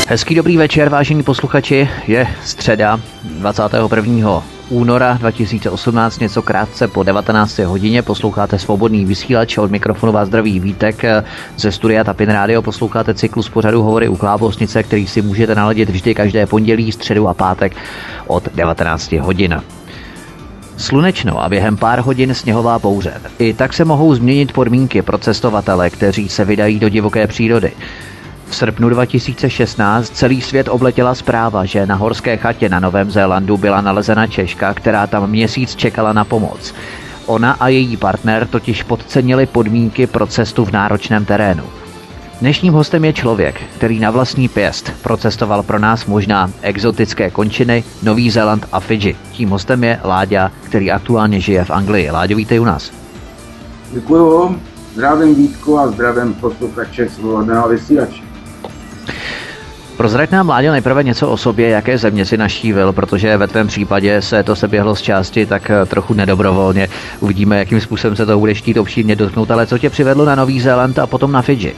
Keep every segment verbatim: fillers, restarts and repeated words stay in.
Hezký dobrý večer, vážení posluchači, je středa dvacátého prvního února dva tisíce osmnáct, něco krátce po devatenácté hodině, posloucháte Svobodný vysílač, od mikrofonu vás zdraví Vítek, ze studia Tapin Radio posloucháte cyklus pořadu Hovory u Klávosnice, který si můžete naladit vždy každé pondělí, středu a pátek od devatenácti hodin. Slunečno a během pár hodin sněhová bouře. I tak se mohou změnit podmínky pro cestovatele, kteří se vydají do divoké přírody. V srpnu dva tisíce šestnáct celý svět obletěla zpráva, že na horské chatě na Novém Zélandu byla nalezena Češka, která tam měsíc čekala na pomoc. Ona a její partner totiž podcenili podmínky pro cestu v náročném terénu. Dnešním hostem je člověk, který na vlastní pěst procestoval pro nás možná exotické končiny, Nový Zéland a Fidži. Tím hostem je Láďa, který aktuálně žije v Anglii. Láďo, vítej u nás. Děkuju, zdravím Vítku a zdravím posluchače Svobodného vysílače. Prozrať nám, Láďo, nejprve něco o sobě, jaké země si navštívil, protože ve tvém případě se to seběhlo z části tak trochu nedobrovolně. Uvidíme, jakým způsobem se to budeš chtít obšírně dotknout, ale co tě přivedlo na Nový Zéland a potom na Fidži?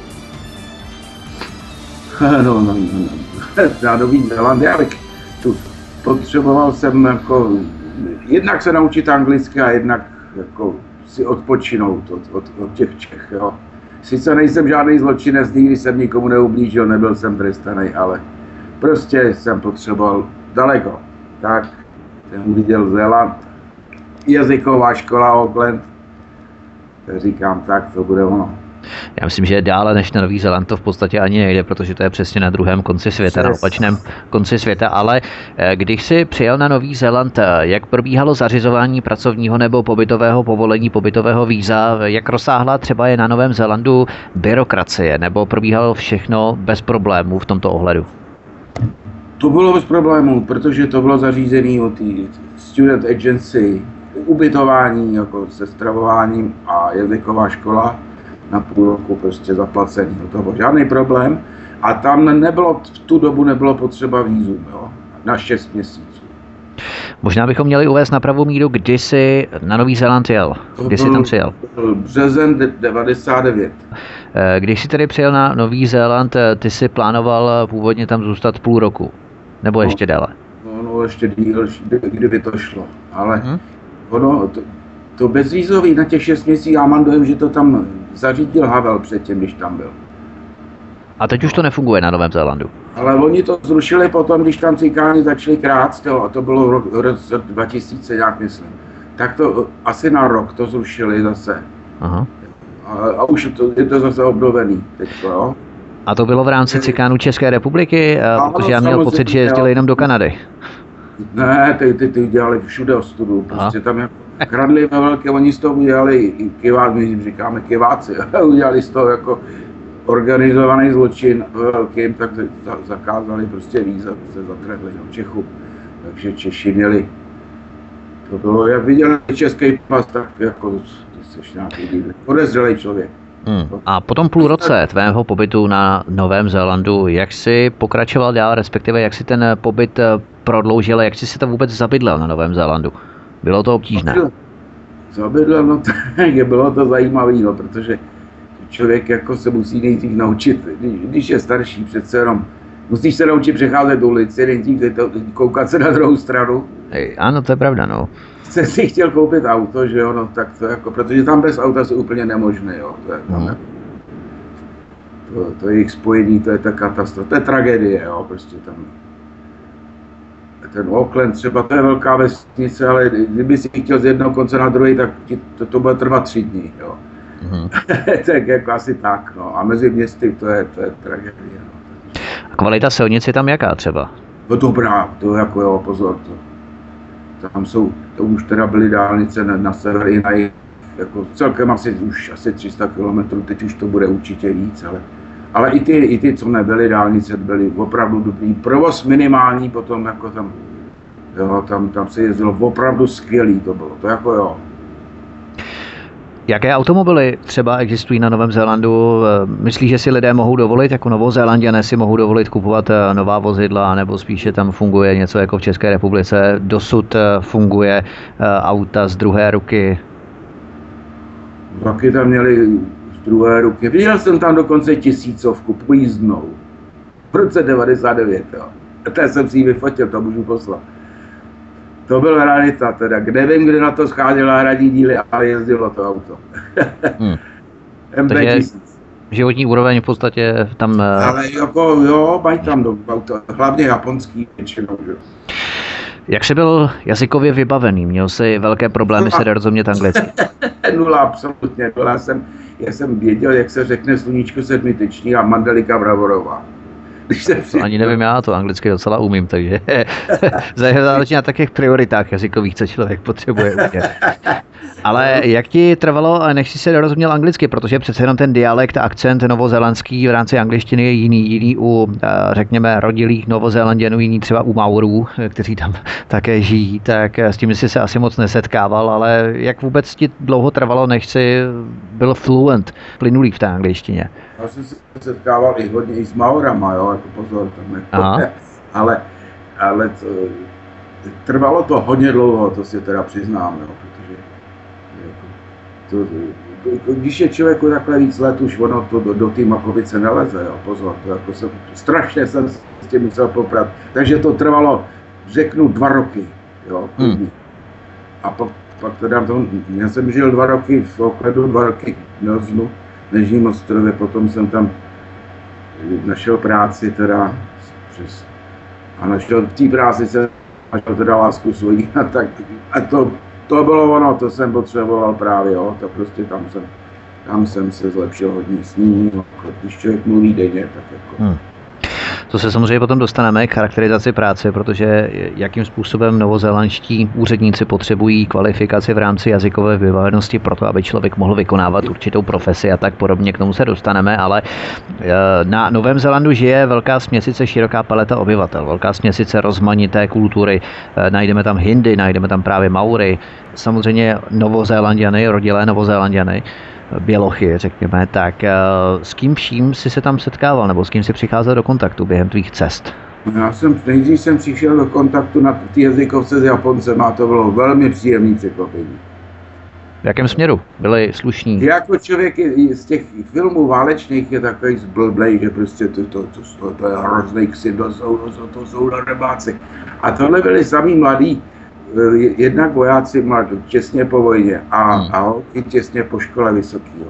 No, no, no, no. Na Nový Zéland, já bych tu potřeboval jsem jako jednak se naučit anglicky a jednak jako si odpočinout od, od, od těch Čech, jo. Sice nejsem žádný zločinec, nikdy jsem nikomu neublížil, nebyl jsem trestaný, ale prostě jsem potřeboval daleko. Tak jsem uviděl Zéland, jazyková škola Auckland, tak říkám, tak to bude ono. Já myslím, že dále než na Nový Zéland to v podstatě ani nejde, protože to je přesně na druhém konci světa, Přes. na opačném konci světa, ale když jsi přijel na Nový Zéland, jak probíhalo zařizování pracovního nebo pobytového povolení, pobytového víza, jak rozsáhlá třeba je na Novém Zélandu byrokracie, nebo probíhalo všechno bez problémů v tomto ohledu? To bylo bez problémů, protože to bylo zařízené od té student agency, ubytování jako se stravováním a jazyková škola na půl roku prostě zaplacený. To byl žádný problém a tam nebylo, v tu dobu nebylo potřeba vízum, jo, na šest měsíců. Možná bychom měli uvést na pravou míru, kdy jsi na Nový Zéland jel, kdy jsi tam přijel. Byl březen devadesát devět. Když jsi tedy přijel na Nový Zéland, ty jsi plánoval původně tam zůstat půl roku, nebo no, ještě déle? No, no ještě díl, kdyby to šlo, ale hmm. ono, to, to bezvízový na těch šest měsíců, já mám dojem, že to tam zařídil Havel předtím, když tam byl. A teď už to nefunguje na Novém Zélandu. Ale oni to zrušili potom, když tam cikáni začali krást, a to bylo rok, rok dva tisíce, jak myslím. Tak to asi na rok to zrušili zase. Aha. A, a už to, je to zase obnovený teďko, jo. A to bylo v rámci cikánů České republiky, a, protože já měl pocit, že jezdili jenom do Kanady. Ne, ty, ty, ty dělali všude ostudu, prostě tam jako kradli ve velké, oni z toho udělali i kivát, my jim říkáme kiváci, udělali z toho jako organizovaný zločin ve velkým, tak zakázali prostě víza, se zatrhli do Čechu, takže Češi měli, to bylo, jak viděli český pas, tak jako ty jsi nějaký podezřelý člověk. Hmm. A po tom půl roce tvého pobytu na Novém Zélandu, jak jsi pokračoval dál, respektive jak jsi ten pobyt prodloužil, jak jsi se to vůbec zabydlel na Novém Zélandu? Bylo to obtížné? Zabydlel, no tak bylo to zajímavé, no, protože člověk jako se musí nejdřív naučit, když, když je starší, přece jenom musíš se naučit přecházet ulici, nejdřív koukat se na druhou stranu. Ej, ano, to je pravda, no. Jsi si chtěl koupit auto, že jo, no, tak to jako, protože tam bez auta je úplně nemožné, jo, to je tam, hmm. to, to jejich spojení, to je ta katastrofa, to je tragédie, jo, prostě tam. Ten Auckland třeba, to je velká vesnice, ale kdyby si chtěl z jednoho konce na druhý, tak ti to, to bude trvat tři dny, jo. Hmm. Tak jako asi tak, no, a mezi městy to je, to je tragédie, no. A kvalita silnic je tam jaká třeba? No dobrá, to jako jo, pozor, to. Tam jsou, to už teda byly dálnice na, na sever i na jih, jako celkem asi už asi tři sta kilometrů, teď už to bude určitě víc, ale, ale i ty, i ty, co nebyly dálnice, byly opravdu dobrý. Provoz minimální, potom jako tam, jo, tam, tam se jezdilo opravdu skvělý, to bylo, to jako jo. Jaké automobily třeba existují na Novém Zélandu? Myslíš, že si lidé mohou dovolit, jako Novozélanďané si mohou dovolit kupovat nová vozidla, nebo spíše tam funguje něco jako v České republice? Dosud funguje auta z druhé ruky? Taky tam měli z druhé ruky. Viděl jsem tam dokonce tisícovku pojízdnou. v roce devadesát devět, jo. To jsem si ji vyfotil, to můžu poslat. To byla realita teda, kde vím, kde na to scháděla hradní díly, ale jezdilo to auto. Hmm. M B tisíc. Životní úroveň v podstatě tam... Ale jako jo, mají tam do auto, hlavně japonský většinou, že? Jak jsi byl jazykově vybavený? Měl jsi velké problémy se dorozumět anglicky? Nula, absolutně. Já jsem, já jsem věděl, jak se řekne sluníčko sedmitečný a mandelika bravorová. Když se to ani nevím, já to anglicky docela umím, takže záleží na takových prioritách jazykových, co člověk potřebuje. Ale jak ti trvalo, než jsi se dorozuměl anglicky, protože přece jenom ten dialekt, akcent novozélandský v rámci angličtiny je jiný, jiný u, řekněme, rodilých Novozélanděnů, jiný třeba u Maurů, kteří tam také žijí, tak s tím jsi se asi moc nesetkával, ale jak vůbec ti dlouho trvalo, než jsi byl fluent, plynulý v té angličtině? Já jsem se setkával i hodně i s Maurama, jo, jako pozor, tam jako, ale, ale to, trvalo to hodně dlouho, to si teda přiznám, jo, protože jako, to, to, když je člověku takhle víc let, už ono to do, do té Makovice neleze, jo, pozor, to jako jsem, strašně jsem s tím musel poprat, takže to trvalo, řeknu, dva roky, jo, hmm. A pak, pak teda, to, já jsem žil dva roky v Oaklandu, dva roky v Nelsonu, Nežním ostrově, potom jsem tam našel práci teda přes, a našel v té práci jsem našel teda lásku svojí a tak a to, to bylo ono, to jsem potřeboval právě, jo, to prostě tam jsem, tam jsem se zlepšil hodně s ním, když člověk mluví denně, tak jako. Hmm. To se samozřejmě potom dostaneme k charakterizaci práce, protože jakým způsobem novozélandští úředníci potřebují kvalifikaci v rámci jazykové vybavenosti pro to, aby člověk mohl vykonávat určitou profesi a tak podobně, k tomu se dostaneme, ale na Novém Zélandu žije velká směsice, široká paleta obyvatel, velká směsice rozmanité kultury, najdeme tam Hindy, najdeme tam právě Maury, samozřejmě Novozélanďany, rodilé Novozélanďany, bělochy, řekněme, tak s kým vším jsi se tam setkával, nebo s kým jsi přicházel do kontaktu během tvých cest? Já jsem, nejdřív jsem přišel do kontaktu na té jazykovce s Japoncem a to bylo velmi příjemné překvapení. V jakém směru? Byli slušní? Jako člověk je, z těch filmů válečných je takový zblblej, že prostě to, to, to, to, to je hrozný ksy, to jsou, to, to jsou darebáci. A tohle byli samý mladí, jednak vojáci mladí, těsně po vojně a, hmm. a holky těsně po škole vysokýho.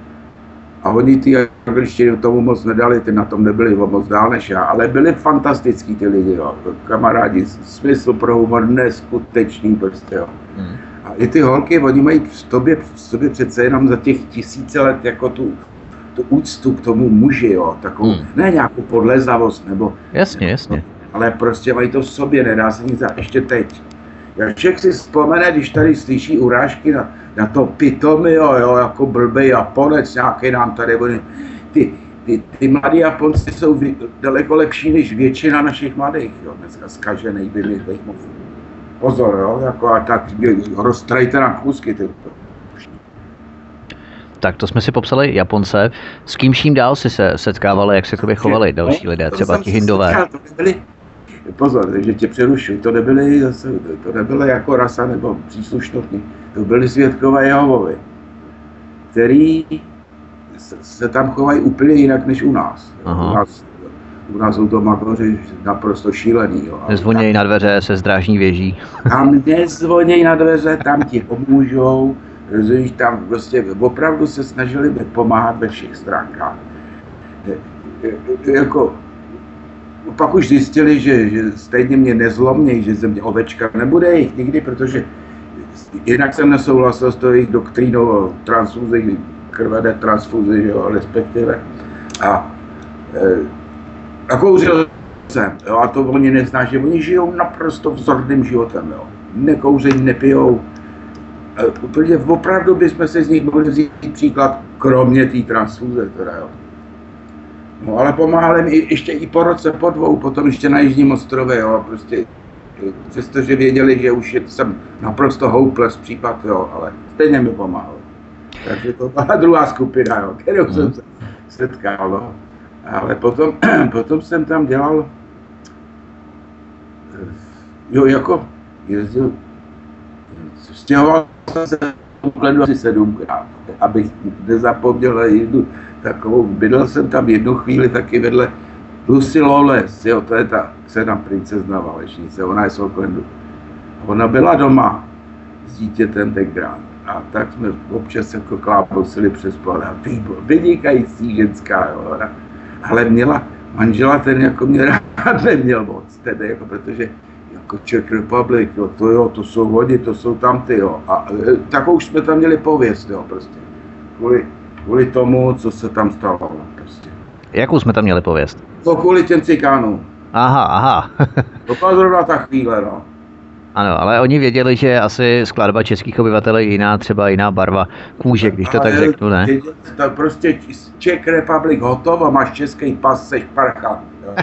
A oni ty angličtiny tomu moc nedali, ty na tom nebyli moc dál než já, ale byli fantastický ty lidi, jo. Kamarádi, smysl pro humor neskutečný prostě, jo. Hmm. A i ty holky, oni mají v sobě, v sobě přece jenom za těch tisíce let jako tu, tu úctu k tomu muži, jo, takovou, hmm. ne nějakou podlezavost, nebo... Jasně, jasně. Ale prostě mají to v sobě, nedá se nic, a ještě teď. Jak člověk si vzpomene, když tady slyší urážky na, na to pitomy, jo, jo, jako blbej Japonec, nějaký nám tady, oni, ty, ty, ty mladí Japonci jsou daleko lepší než většina našich mladých, jo, dneska zkažených, vymyslých moc. Pozor, jo, jako a tak roztrajte na kůzky, ty. Tak to jsme si popsali Japonce. S kým vším dál si se setkávali, jak se k tobě chovali další lidé, třeba ti Hindové? Pozor, že tě přerušuji, to nebyly zase, to nebyly jako rasa nebo příslušnost, to byly svědkové Jehovovi, který se tam chovají úplně jinak než u nás. U nás, u nás jsou to magoři naprosto šílený. Jo. Nezvonějí na dveře se zdrážní věží. Tam nezvonějí na dveře, tam ti pomůžou, rozumíš, tam prostě opravdu se snažili pomáhat ve všech stránkách. Jako, pak už zjistili, že, že stejně mě nezlomnějí, že ze mě ovečka nebude jich nikdy, protože jinak jsem nesouhlasil s tou jejich doktrínou o transfuzi, krve transfuzi, že jo, respektive. A, e, a kouřil jsem, jo, a to oni nezná, že oni žijou naprosto vzorným životem, jo. Nekouřejí, nepijou. E, úplně opravdu bychom se z nich mohli vzít příklad, kromě té transfuze, teda, jo. No, ale pomáhali mi ještě i po roce, po dvou, potom ještě na Jižním ostrově, jo, prostě, přestože věděli, že už je, jsem naprosto hopeless případ, jo, ale stejně mi pomáhali. Takže to byla druhá skupina, jo, kterou hmm. jsem se setkal, no. Ale potom, potom jsem tam dělal, jo, jako jezdil, stěhoval jsem se Oaklandu asi sedmkrát, abych nezapomněl jednu takovou, bydlel jsem tam jednu chvíli taky vedle Lucy Lawless, jo, to je ta dcera princezna válečnice, ona je z Aucklandu. Ona byla doma s dítětem tenkrát. A tak jsme občas jako klábosili přes pole. Vynikající ženská, jo. Ale měla manžela, ten jako mě rád neměl moc, tedy, jako, protože jako Czech Republic, jo, to jo, to jsou oni, to jsou tamty, jo. A takovou jsme tam měli pověst, jo, prostě. Kvůli, kvůli tomu, co se tam stalo, prostě. Jakou jsme tam měli pověst? To kvůli těm cikánům. Aha, aha. To byla zrovna ta chvíle, no. Ano, ale oni věděli, že asi skladba českých obyvatel je jiná, třeba jiná barva kůže, když to ale tak řeknu, ne? To prostě Czech Republic hotovo, máš český pas, seš parcha.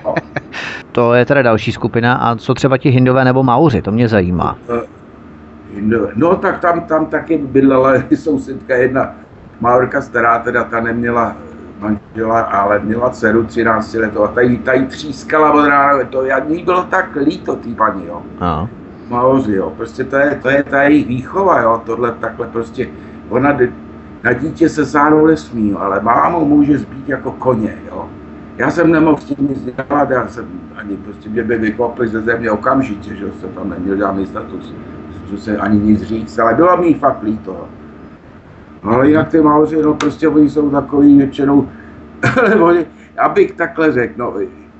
To je teda další skupina. A co třeba ti Hindové nebo Mauři, to mě zajímá. Hindové. No tak tam, tam taky bydlela sousedka jedna Maurka stará, teda ta neměla manžela, ale měla dceru třináct letou a tady, tady třískala od rána, to jí bylo tak líto, tý paní, jo. Aha. Maoři, jo, prostě to je, to je ta jejich výchova, jo, tohle takhle prostě, ona na dítě se sáhnout nesmí, jo, ale mámu může zbít jako koně, jo. Já jsem nemohl s tím nic dělat, já jsem ani prostě mě by vykopli ze země okamžitě, že jsem tam neměl žádný status, že se ani nic říct, ale bylo mi fakt líto, jo. No ale jinak ty Maoři, no prostě oni jsou takový většinou, oni, abych takhle řekl, no,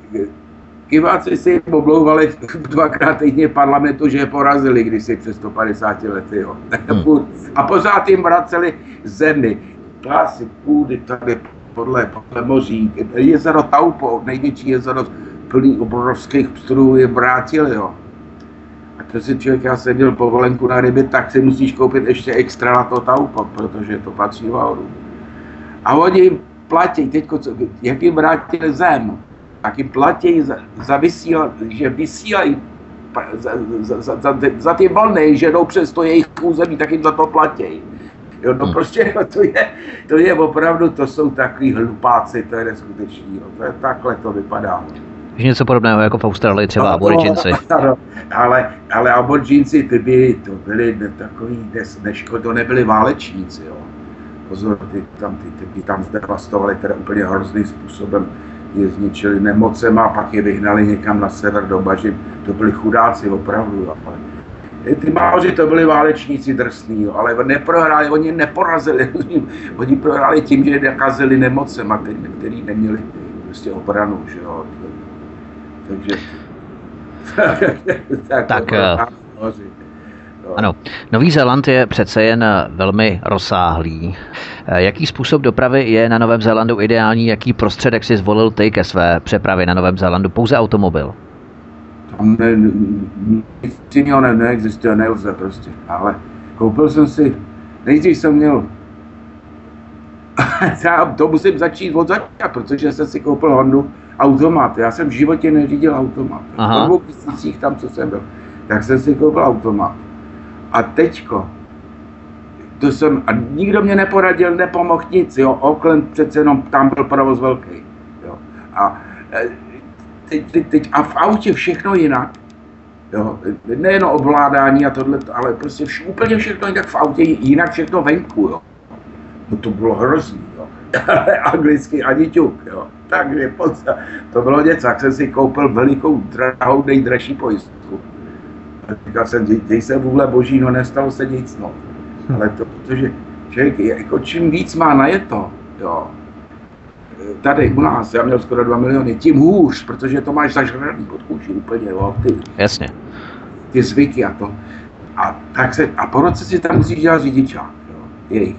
Kiváci si jim oblouvali dvakrát týdně parlamentu, že je porazili kdysi před sto padesáti lety. Jo. Hmm. A pořád jim vraceli zemi, klásy půdy tady podle, podle moří. Jezero Taupo, největší jezero plný obrovských pstrů, je vrátili. Jo. A to si člověk, já jsem měl povolenku na ryby, tak si musíš koupit ještě extra na to Taupo, protože to patří váru. A oni jim platí, teďko, jak jim vrátili zem, tak jim platí za, za vysílat, že vysílají za, za, za, za, za ty vlny, že jdou přes to jejich území, tak jim za to platí. Jo, no prostě to je, to je opravdu, to jsou takový hlupáci, to je neskutečný, jo, to je, takhle to vypadá. Je něco podobného jako v Austrálii třeba no, aboridžinci. No, ale, ale aboridžinci, ty byli, to byli takový, neško, to nebyli válečníci, jo. Pozor, ty tam, ty, ty, ty tam zdevastovali teda úplně hrozným způsobem, je zničili nemocema a pak je vyhnali někam na sever do bažin. To byli chudáci opravdu. Ale ty Maoři to byli válečníci drsní, jo, ale neprohráli, oni neporazili. Oni prohráli tím, že nakazili nemocema, který, který neměli prostě obranu. Že jo. Takže... tak, tak ano, Nový Zéland je přece jen velmi rozsáhlý. Jaký způsob dopravy je na Novém Zélandu ideální? Jaký prostředek si zvolil ty ke své přepravě na Novém Zélandu? Pouze automobil? Tam ne, nic jiného ne, neexistuje, nelze prostě. Ale koupil jsem si, nejdřív jsem měl, já to musím začít od začátku, protože jsem si koupil Hondu automat. Já jsem v životě neřídil automat. Po dvou tisících tam, co jsem byl, tak jsem si koupil automat. A teďko, to jsem, a nikdo mě neporadil, nepomohl nic, jo, Auckland přece jenom tam byl provoz velký, jo, a teď, teď, teď, a v autě všechno jinak, jo, nejen ovládání a tohle, ale prostě vš, úplně všechno jinak v autě, jinak všechno venku, jo, no to bylo hrozný, jo, anglicky ani ťuk, jo, takže to bylo něco, jak jsem si koupil velikou, drahou, nejdražší pojistku. Říkal jsem, děj se vůle boží, no nestalo se nic, no. Ale to, protože člověk, jako čím víc má najeto, jo, tady u nás, já měl skoro dva miliony, tím hůř, protože to máš zažraný pod kůži úplně, jo, ty, jasně, ty zvyky a to. A, tak se, a po roce si tam musíš dělat řidičák, jo, jejich.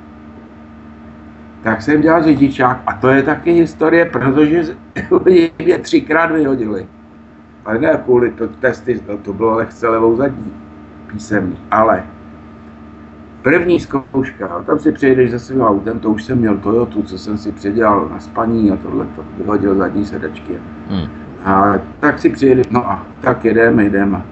Tak jsem dělal řidičák a to je taky historie, protože mě třikrát vyhodili. Ale ne kvůli to testy, to, to bylo lehce levou zadní písemný, ale první zkouška, tam si přijedeš se svým autem, to už jsem měl Toyotu, co jsem si předělal na spaní a tohle, to vyhodil zadní sedačky. Hmm. A tak si přijedeš, no a tak jedeme, jedeme.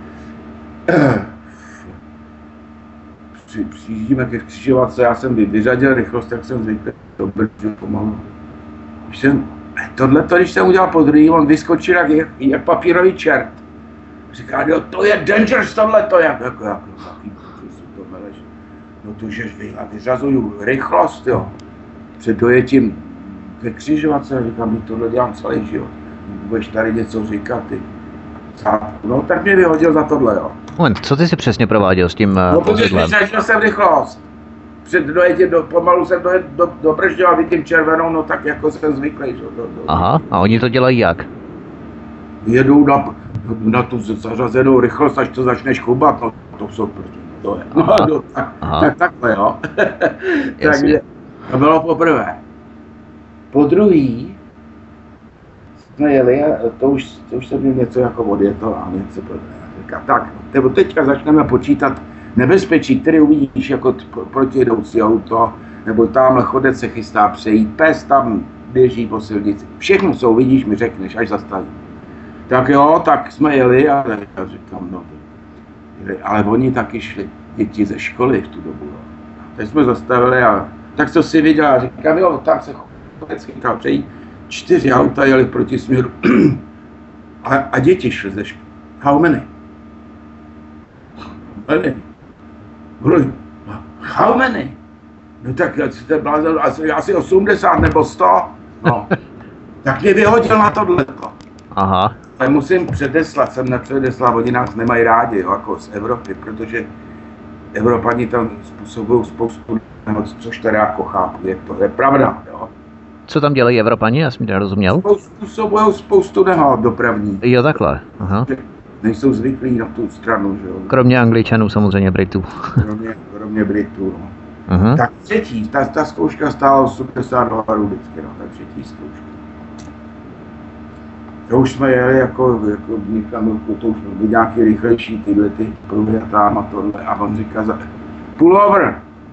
Při, přijíždíme ke křižovatce, já jsem vyřadil rychlost, tak jsem řekl, to brzdil pomalu. Už jsem Tohle, když jsem udělal po druhý, on vyskočil jak, jak, jak papírový čert. Říká, jo, to je dangerous tohleto, jak, jako, jako, jaký to meleš. No to, že vyřazuju rychlost, jo, před dojetím ke křižovatce, říkám, že tohle dělám celý život. budeš tady něco říkat, ty. No tak mě vyhodil za tohle, jo. Moment, co ty si přesně prováděl s tím uh, No protože zažil jsem rychlost. Před dojetě, do, pomalu jsem dojet, do, dobržděl a vidím červenou, no tak jako jsem zvyklý. Do, do, Aha, a oni to dělají jak? Jedou na, na tu zařazenou rychlost, až to začneš chubat, no to jsou prostě, to je. No, no, tak, tak takhle, jo. Takže to bylo poprvé. Po druhý jsme jeli a to už, to už jsem měl něco jako odjeto a něco říká, tak, nebo teďka začneme počítat nebezpečí, které uvidíš jako protijedoucí auto, nebo tamhle chodec se chystá přejít, pes tam běží po silnici. Všechno, co uvidíš, mi řekneš, až zastaví. Tak jo, tak jsme jeli a já říkám, no, ale oni taky šli, děti ze školy v tu dobu. No. Tak jsme zastavili a tak co si viděl a říkám, jo, tam se chodec chytal přejít. Čtyři auta jeli proti směru a, a děti šly ze školy. How many? Many. How many? No tak jste blázel, asi, asi osmdesát nebo sto. No. Tak mě vyhodil na tohleto. Aha. Ale musím předeslat, jsem nepředeslal, oni nás nemají rádi, jo, jako z Evropy, protože Evropani tam způsobují spoustu nemoc, což teda jako chápu, je to je pravda, jo. Co tam dělají Evropani, já jsem to nerozuměl? Způsobují spoustu nehod dopravní. Jo, takhle, aha. Nejsou zvyklí na tu stranu, že jo. Kromě Angličanů, samozřejmě Britů. kromě, kromě Britů, no. Uh-huh. Tak třetí, ta, ta zkouška stála osmdesát dolarů vždycky, no, ta třetí zkouška. To už jsme jeli jako, jako někam, to už byly nějaký rychlejší tyhle ty pruhy a tam a tohle. A on říká, za, pull over.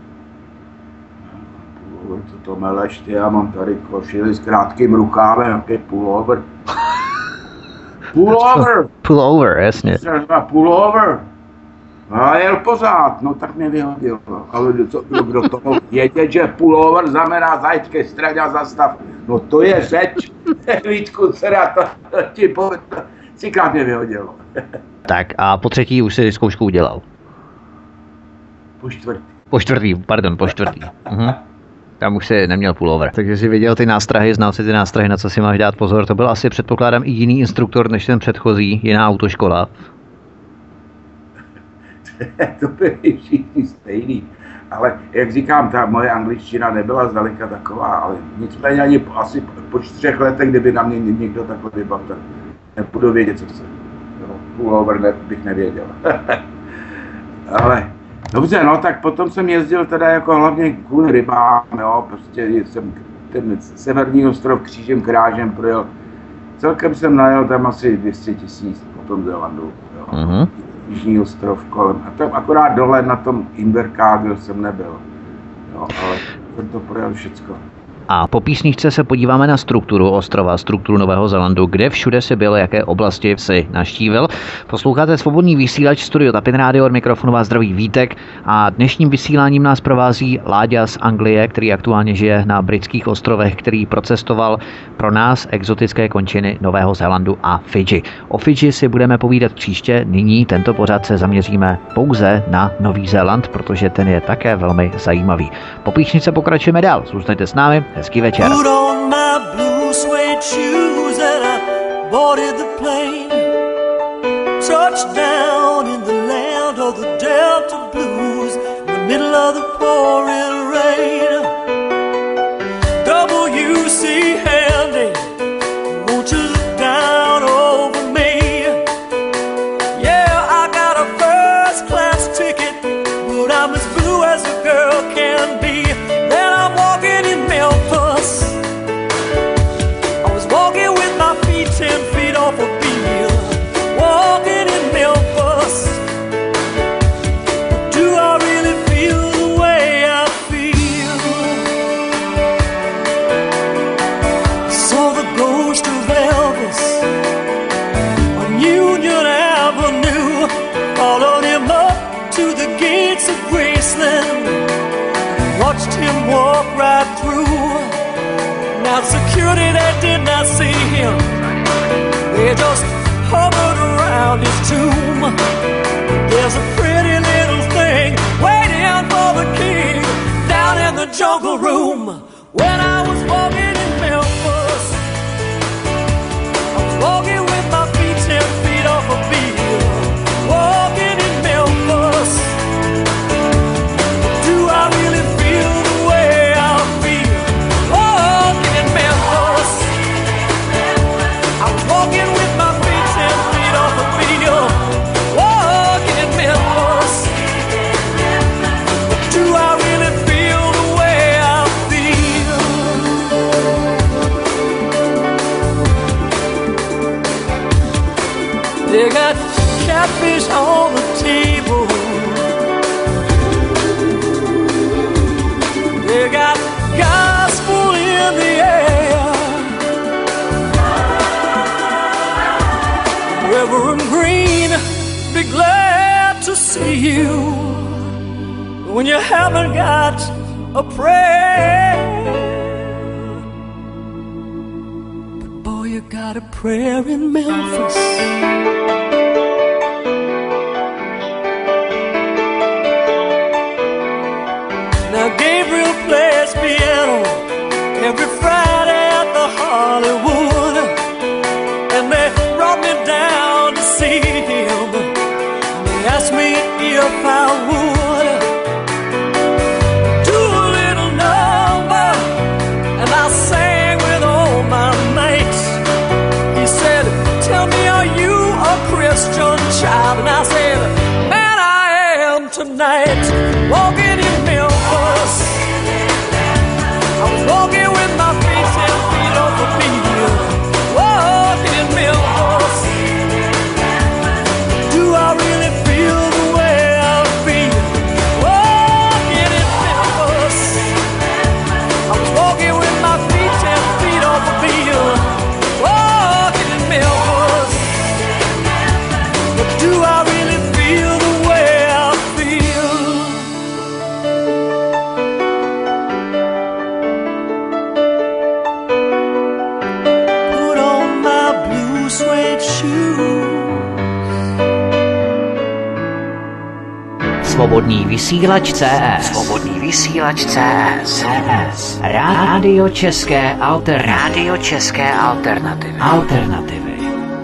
Pull over, co to meleš ty, já mám tady košili s krátkým rukávem, jaký pull over. Pull over. Pull over, jasně. Pull over. A jel pořád, no tak mě vyhodil. Ale co, kdo to mohl vědět, že pull over znamená zajď ke straně a zastav. No to je řeč. Vítku, dcera, to, to ti povedl. Třikrát mě vyhodil. Tak a po třetí už si zkoušku udělal? Po čtvrtý. Po čtvrtý, pardon, po čtvrtý. Mhm. Tam už si neměl pullover. Takže si viděl ty nástrahy, znal si ty nástrahy, na co si máš dát pozor. To byl asi, předpokládám, i jiný instruktor než ten předchozí, jiná autoškola. To byly všichni stejný. Ale jak říkám, ta moje angličtina nebyla zdaleka taková, ale nicméně ani po, asi po čtyřech letech, kdyby na mě někdo takhle vybavil, tak nebudu vědět, co se. Pullover ne, bych nevěděl. Ale dobře, no tak potom jsem jezdil teda jako hlavně kvůli rybám, jo, prostě jsem ten severní ostrov křížem krážem projel. Celkem jsem najel tam asi dvě stě tisíc po tom Zélandu, jo. Uh-huh. Jižní ostrov kolem. A tam akorát dole na tom Invercargill jsem nebyl. Jo, ale jsem to projel všecko. A po písničce se podíváme na strukturu ostrova, strukturu Nového Zélandu, kde všude si byl, jaké oblasti si navštívil. Posloucháte Svobodný vysílač, studio Tapin Radio, od mikrofonu vás zdraví Vítek a dnešním vysíláním nás provází Láďa z Anglie, který aktuálně žije na britských ostrovech, který procestoval pro nás exotické končiny Nového Zélandu a Fidži. O Fidži si budeme povídat příště, nyní tento pořad se zaměříme pouze na Nový Zéland, protože ten je také velmi zajímavý. Po písničce pokračujeme dál, zůstaňte s námi. Hezký večer. Put on my blue suede shoes and I boarded the plane. Touched down in the land of the Delta Blues in the middle of the pouring rain. W C Handy, won't you look down over me? Yeah, I got a first class ticket, but I'm as blue as a girl can be. Then I'm walking in Memphis. I was walking with my feet ten feet off a beam. Walking in Memphis. Do I really feel the way I feel? Saw the ghost of Elvis on Union Avenue. Followed him up to the gates of Graceland. Watched him walk right through. Now security, they did not see him. They just hovered around his tomb. There's a pretty little thing waiting for the king down in the jungle room. When I was walking in Memphis, I was see you when you haven't got a prayer. But boy, you got a prayer in Memphis. Now Gabriel plays piano every Friday at the Hollywood, and they brought me down to see him. They asked me if I would do a little number, and I sang with all my mates. He said, tell me, are you a Christian child? And I said, man, I am tonight. Walking in Memphis, I was walking with my feet ten feet off the field. Walking in Memphis, do I really feel the way I feel? Walking in Memphis, I was walking with my feet ten feet off the field. Walking in Memphis, but do I really feel the way I feel? Put on my blue suede shoes. Svobodný vysílač C S. Svobodný vysílač C S. C S. Rádio České alternativy. Rádio České alternativy. Alternativy.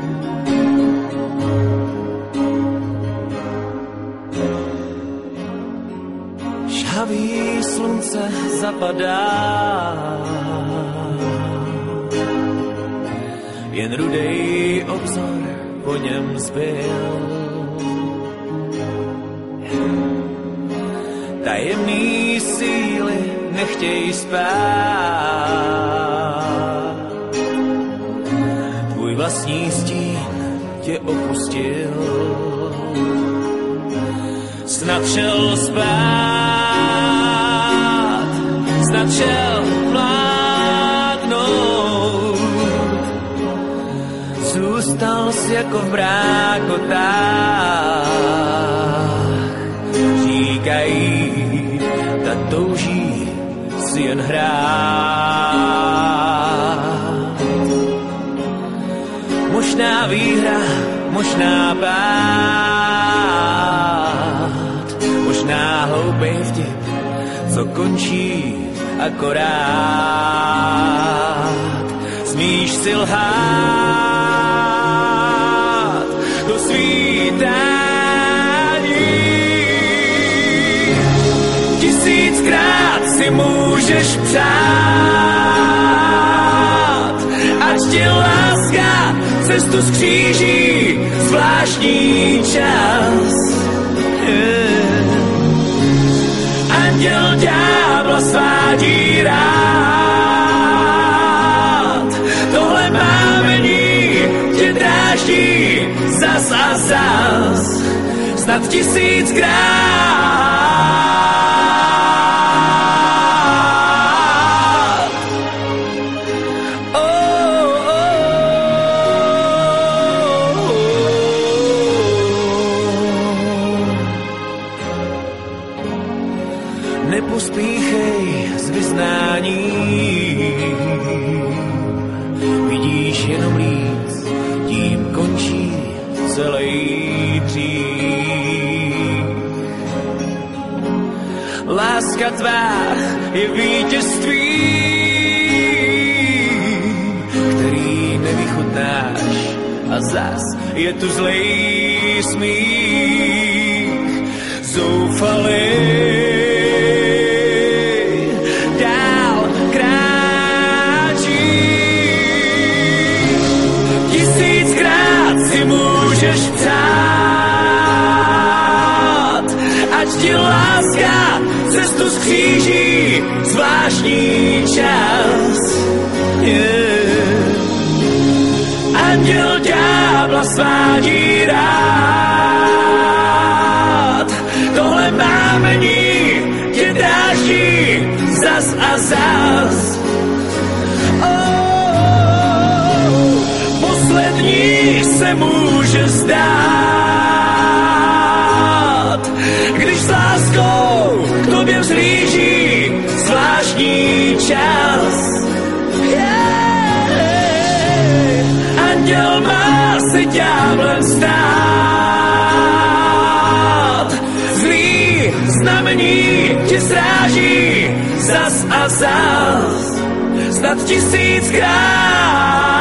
Žhavý slunce zapadá, jen rudej obzor po něm zbyl. Tajemný síly nechtějí spát, tvůj vlastní stín tě opustil. Snad šel spát, snad šel mládnout. Zůstal jsi jako v mrákotách. Říkají, ta touží si jen hrát. Možná výhra, možná pád, možná hloupej vtip, co končí akorát. Smíš si lhát do svítání, tisíckrát si můžeš přát, ať ti láska cestu skříží zvláštní čas. Anděl ďábla svádí rád, tohle mámení tě dráždí zas a zas, snad tisíckrát. Nepospíchej s vyznáním, vidíš jenom líc, tím končí celý hřích. Láska tvá je vítězství, který nevychutnáš, a zas je tu zlej smích. Zoufalej můžeš přát, ať ti láska cestu skříží zvláštní čas. Yeah. Anděl ďábla svádí rád, tohle mámení tě dráždí zas a zas. Poslední se může zdát, anděl má se ďáblem stát. Zlý znamení tě sráží zas a zas, snad tisíckrát.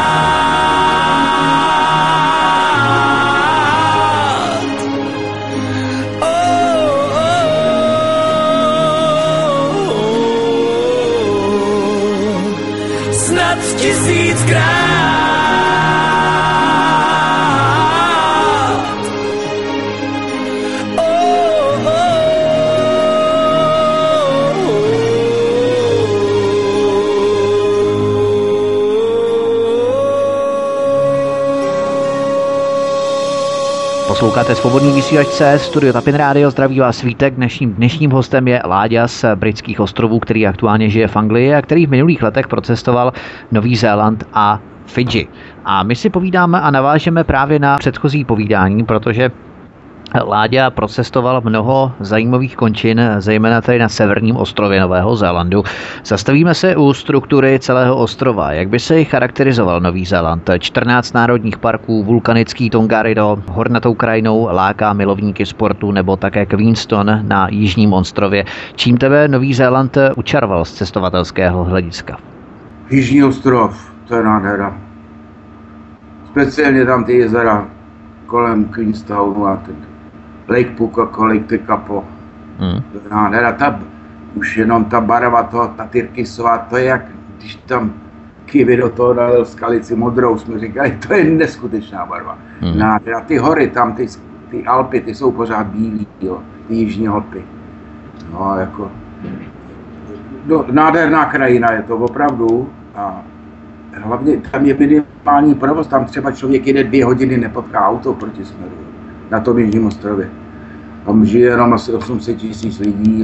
Posloucháte Svobodný vysílač C S, studio Tapin Radio, zdraví vás Vítek. Dnešním, dnešním hostem je Láďa z britských ostrovů, který aktuálně žije v Anglii a který v minulých letech procestoval Nový Zéland a Fidži. A my si povídáme a navážeme právě na předchozí povídání, protože Láďa procestoval mnoho zajímavých končin, zejména tady na severním ostrově Nového Zélandu. Zastavíme se u struktury celého ostrova. Jak by se charakterizoval Nový Zéland? čtrnáct národních parků, vulkanický Tongariro, hornatou krajinou láká milovníky sportu, nebo také Queenstown na jižním ostrově. Čím tebe Nový Zéland učaroval z cestovatelského hlediska? Jižní ostrov, to je nádhera. Speciálně tam ty jezera kolem Queenstownu a ten Lake Pukako, Lake Tekapo. Hmm. To je nádhera. Ta, už jenom ta barva toho, ta tyrkysová, to je jak, když tam Kiwi do toho dal skalici modrou, jsme říkali, to je neskutečná barva. Hmm. Nádhera. Ty hory tam, ty, ty Alpy, ty jsou pořád bílý, jo, ty jižní Alpy. No, jako, no, nádherná krajina je to opravdu. A hlavně tam je minimální provoz, tam třeba člověk jede dvě hodiny, nepotká auto proti směru na tom jižním ostrově. Tam žije jenom asi osm set tisíc lidí.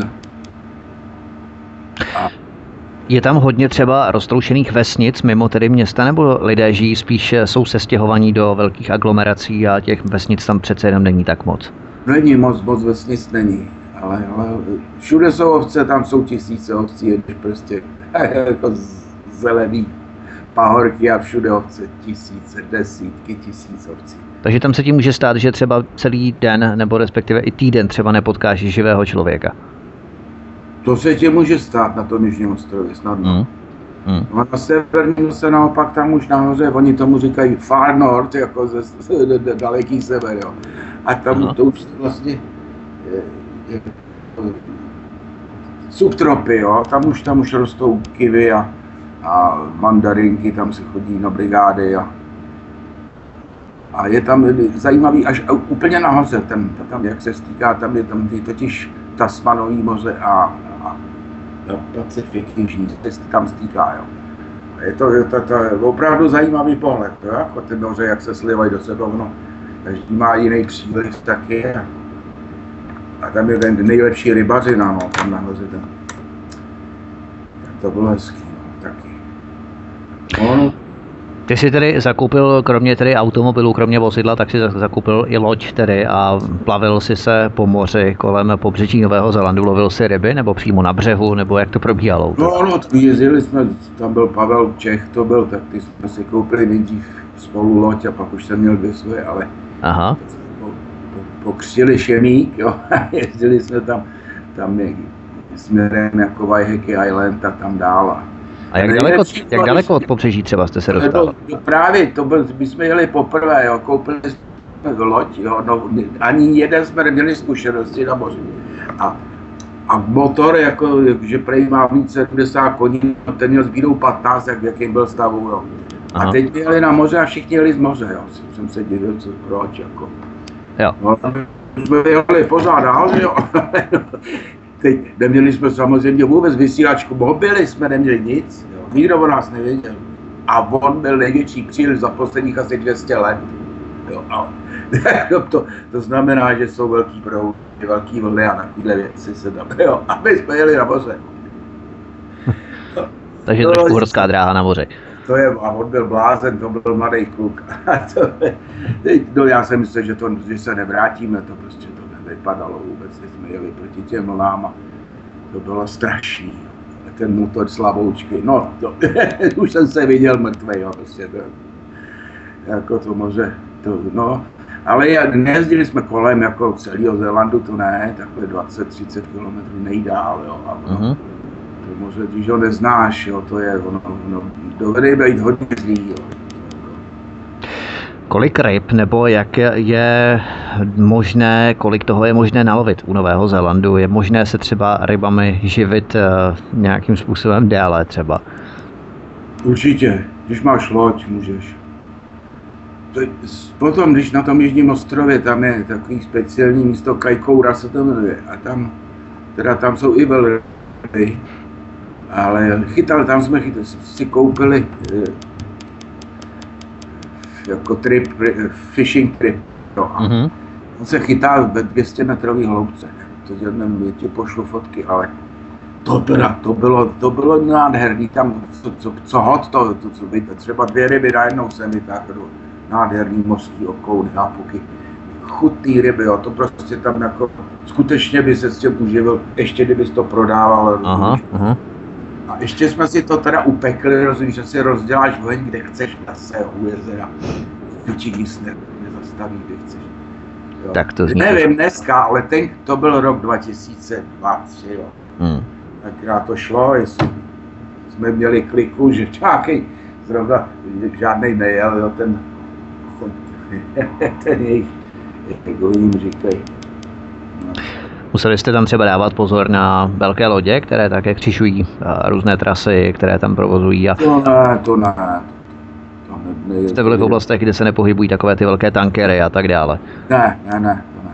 A je tam hodně třeba roztroušených vesnic mimo tedy města, nebo lidé žijí spíš, jsou sestěhovaní do velkých aglomerací a těch vesnic tam přece jenom není tak moc? Není moc, moc vesnic není, ale, ale všude jsou ovce, tam jsou tisíce ovcí, jedeš prostě jako zelený pahorky a všude ovce, tisíce, desítky tisíc ovcí. Takže tam se ti může stát, že třeba celý den, nebo respektive i týden třeba nepotkáš živého člověka. To se ti může stát na tom jižním ostrově, snadno. Mm. Mm. No na severním se naopak tam už nahoře, oni tomu říkají far north, jako ze, ze, ze daleký sever, jo. A tam Aha. to už vlastně je, je, subtropy, jo, tam už, tam už rostou kiwi a, a mandarinky, tam se chodí na brigády a A je tam zajímavý až úplně nahoře, tam, tam jak se stýká, tam je tam totiž Tasmanový moře a, a, a Pacifik jižní, se tam stýká, jo. A je to, je to, to je opravdu zajímavý pohled, jo, jako ty moře, jak se slivají do sebe, no. Každý má jiný příliv taky. A, a tam je ten nejlepší rybařina, no, tam nahoře ten. Tak to bylo hezký, no, taky. No, no. Ty jsi tedy zakoupil, kromě tedy automobilu, kromě vozidla, tak si zakoupil i loď tedy a plavil si se po moři kolem pobřeží Nového Zélandu, lovil si ryby, nebo přímo na břehu, nebo jak to probíhalo? No, no, jezdili jsme, tam byl Pavel Čech, to byl, tak ty jsme si koupili nejdřív spolu loď a pak už jsem měl dvě svoje, ale Aha. Po, po, pokřtili Šemík, jo, jezdili jsme tam, tam je, směrem jako Waiheke Island a tam dál. A jak daleko, jak daleko od pobřeží třeba jste se dostal? To, právě, to byl, my jsme jeli poprvé, jo, koupili jsme loď, jo, no, ani jeden jsme neměli zkušenosti na moři. A, a motor, jako, že prej má víc sedmdesát koní, ten měl s bídou patnáct, jak v jakým byl stavu, jo. A Aha. teď jeli na moře a všichni jeli z moře, jo, jsem se divil, co proč, jako. Jo. No, jsme jeli pořád dál, jo. Teď neměli jsme samozřejmě vůbec vysílačku, mobily jsme neměli nic, jo. Nikdo o nás nevěděl. A on byl největší příliv za posledních asi dvě stě let. Jo. A to, to znamená, že jsou velký proudy, velký vlny a takovéhle věci se tam, jo. A my jsme jeli na moře. Takže to trošku horská dráha na moři. To je, a on byl blázen, to byl mladý kluk. A to, teď, no já jsem myslel, že, to, že se nevrátíme, to prostě to nevypadalo vůbec, jsme jeli proti těm vlnám a to bylo strašný. Ten motor slavoučky, no to, už jsem se viděl mrtvej, jo, prostě to, jako to moře, to, no. Ale nejezdili jsme kolem jako celého Zélandu, to ne, takhle dvacet třicet kilometrů nejdál, jo. A uh-huh. To moře, když ho neznáš, jo, to je, ono, ono dovede být hodně zlý, jo. Kolik ryb, nebo jak je možné, kolik toho je možné nalovit u Nového Zélandu? Je možné se třeba rybami živit uh, nějakým způsobem déle třeba? Určitě, když máš loď, můžeš. To, potom, když na tom jižním ostrově, tam je takový speciální místo, Kaikoura se to jmenuje, a tam, teda tam jsou i velryby, ale chytal, tam jsme chytali, si koupili jako trip, fishing trip, no, a mm-hmm. on se chytá ve dvě stě metrový hloubce, to nevím, ti pošlu fotky, ale to, teda, to, bylo, to bylo nádherný, tam co, co, co hod to, to co víte, třeba dvě ryby najednou se mi tak nádherný mořský okouny, nápuky, chutný ryby, jo, to prostě tam jako, skutečně by se s tím uživil, ještě kdybys to prodával. Aha, aha. A ještě jsme si to teda upekli, rozumíš, že si rozděláš oheň, kde chceš, zase u jezera, vůči nic ne, nezastaví, kde chceš. Jo. Tak to zní. Nevím dneska, ale ten, to byl rok dva tisíce dva, tři, jo. Hmm. Takrát to šlo, jestli jsme měli kliku, že čákej, zrovna žádnej nejel, jo, ten, ten, ten jejich, jak jim říkají. No. Museli jste tam třeba dávat pozor na velké lodě, které také křižují různé trasy, které tam provozují? A... To ne, to ne. To ne, ne jste byli v oblastech, kde se nepohybují takové ty velké tankery a tak dále? Ne, ne, ne. To ne.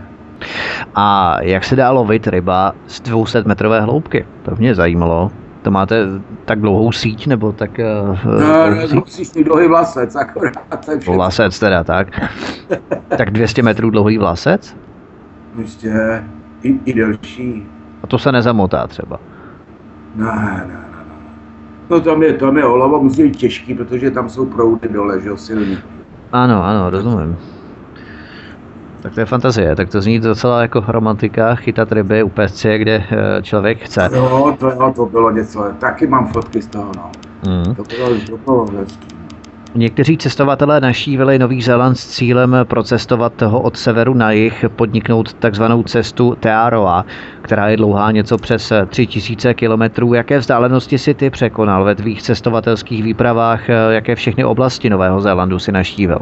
A jak se dá lovit ryba z dvě stě metrové hloubky? To mě zajímalo. To máte tak dlouhou síť, nebo tak... Uh, no, no, musíš mít dlouhý vlasec, akorát. Vlasec teda, tak. Tak dvě stě metrů dlouhý vlasec? Ještě i, i delší. A to se nezamotá třeba? Ne, ne, ne. No tam je, tam je olova, musí být těžký, protože tam jsou proudy dole, že jo, silný. Ano, ano, rozumím. Tak to je fantazie, tak to zní docela jako romantika, chytat ryby u pesce, kde člověk chce. Jo, to, jo, to bylo něco, taky mám fotky z toho, no. Mm. To bylo, to bylo hezký. Někteří cestovatelé navštívili Nový Zéland s cílem procestovat ho od severu na jih, podniknout takzvanou cestu Te Aroa, která je dlouhá něco přes tři tisíce kilometrů. Jaké vzdálenosti si ty překonal ve tvých cestovatelských výpravách, jaké všechny oblasti Nového Zélandu si navštívil?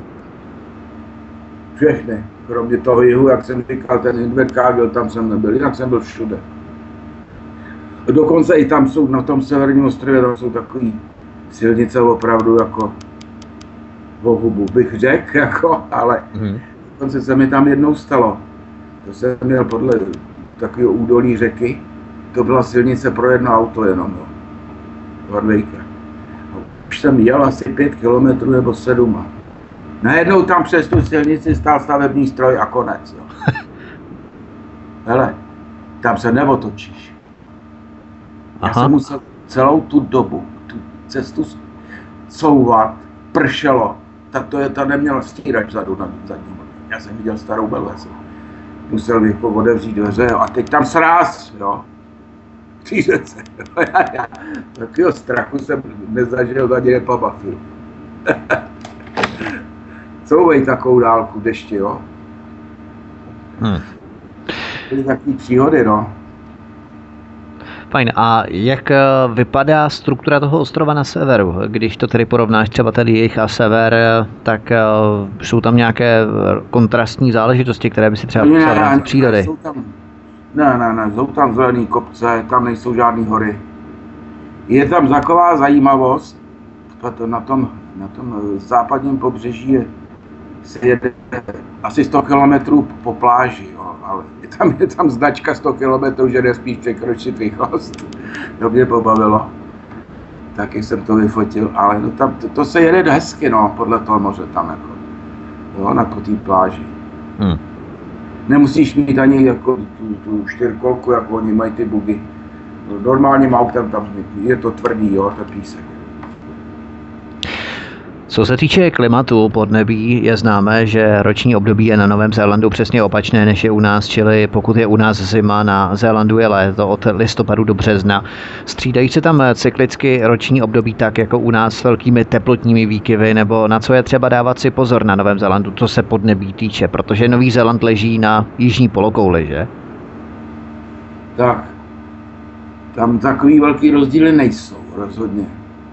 Všechny, kromě toho jihu, jak jsem říkal, ten Invercargill, tam jsem nebyl, jinak jsem byl všude. Dokonce i tam jsou, na tom severním ostrově, tam jsou takový silnice opravdu jako vohubu bych řekl, jako, ale hmm. dokonce se mi tam jednou stalo. To jsem měl podle takového údolí řeky, to byla silnice pro jedno auto jenom, jo. Hardwejka. Už jsem jel asi pět kilometrů nebo sedm. Najednou tam přes tu silnici stál stavební stroj a konec, jo. Hele, tam se neotočíš. Já Aha. jsem musel celou tu dobu, tu cestu couvat, pršelo. Tak to je, ta neměla stírač vzadu na zadním. Já jsem viděl starou Belvesu. Musel bych jako otevřít dveře, jo. A teď tam sráz, jo. Přířece. Takového strachu jsem nezažil, ani nepamatuju. Couvej takovou dálku dešti, jo. Hmm. Byly takové příhody, no. Fajn. A jak vypadá struktura toho ostrova na severu? Když to tedy porovnáš třeba tady jih a sever, tak jsou tam nějaké kontrastní záležitosti, které by si třeba popsal v rámci přírody? Tam, ne, ne, ne, jsou tam zelený kopce, tam nejsou žádný hory. Je tam taková zajímavost, na tom, na tom západním pobřeží je, se jede asi sto kilometrů po pláži, jo, ale je tam, je tam značka sto kilometrů, že nespíš překročit rychlost. To mě pobavilo. Taky jsem to vyfotil, ale no tam, to, to se jede hezky, no, podle toho moře tam, jako, jo, na po té pláži. Hmm. Nemusíš mít ani jako tu, tu čtyřkolku, jako oni mají ty bugy. Normálním autem tam je to tvrdý, jo, ten písek. Co se týče klimatu podnebí, je známé, že roční období je na Novém Zélandu přesně opačné, než je u nás, čili pokud je u nás zima, na Zélandu je léto od listopadu do března. Střídají se tam cyklicky roční období tak, jako u nás s velkými teplotními výkyvy, nebo na co je třeba dávat si pozor na Novém Zélandu, co se podnebí týče, protože Nový Zéland leží na jižní polokouli, že? Tak, tam takový velký rozdíly nejsou, rozhodně.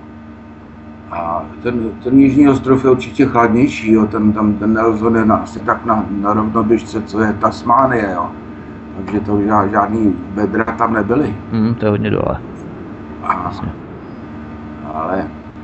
A ten, ten jižní ostrov je určitě chladnější, jo. Ten, tam ten Nelson je na, asi tak na, na rovnoběžce, co je Tasmánie, jo. Takže to žád, žádný bedra tam nebyly. Mm, to je hodně dole. A, ale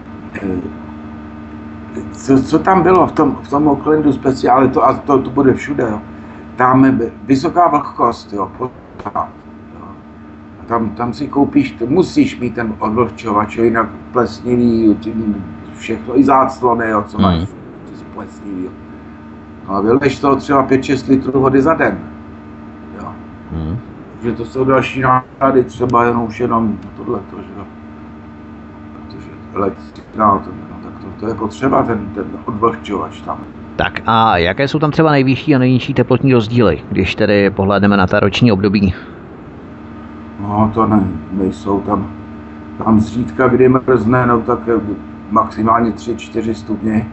co, co tam bylo v tom, v tom Aucklandu speciále, to, a to, to bude všude, jo. Tam je vysoká vlhkost, jo. Pořád. Tam, tam si koupíš, musíš mít ten odvlhčovač, jinak plesnivý, všechno, i záclony, jo, co máš, ty jsi plesnivý. Jo. No a vyleješ toho třeba pět šest litrů vody za den. Jo. Hmm. Takže to jsou další náklady, třeba jenom už jenom tohleto, že jo. Protože elektrina, to, no, tak to, to je potřeba, ten, ten odvlhčovač tam. Tak a jaké jsou tam třeba nejvyšší a nejnižší teplotní rozdíly, když tedy pohlédneme na ta roční období? No to ne, nejsou tam, tam zřídka, kdy mrzne, no tak maximálně tři čtyři stupně.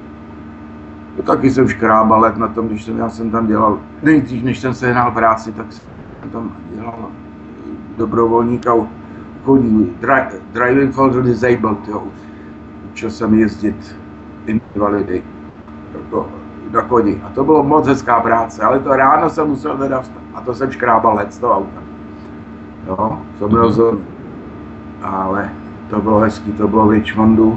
To taky jsem škrábal let na tom, když jsem, já jsem tam dělal, nejdřív než jsem sehnal práci, tak jsem tam dělal dobrovolníka u koní, dri, driving for the disabled, jo. Učil jsem jezdit invalidy jako na koni a to bylo moc hezká práce, ale to ráno jsem musel teda vstat a to jsem škrábal let z toho auta. Jo, to byl rozhodný. Ale to bylo hezký, to bylo v Richmondu.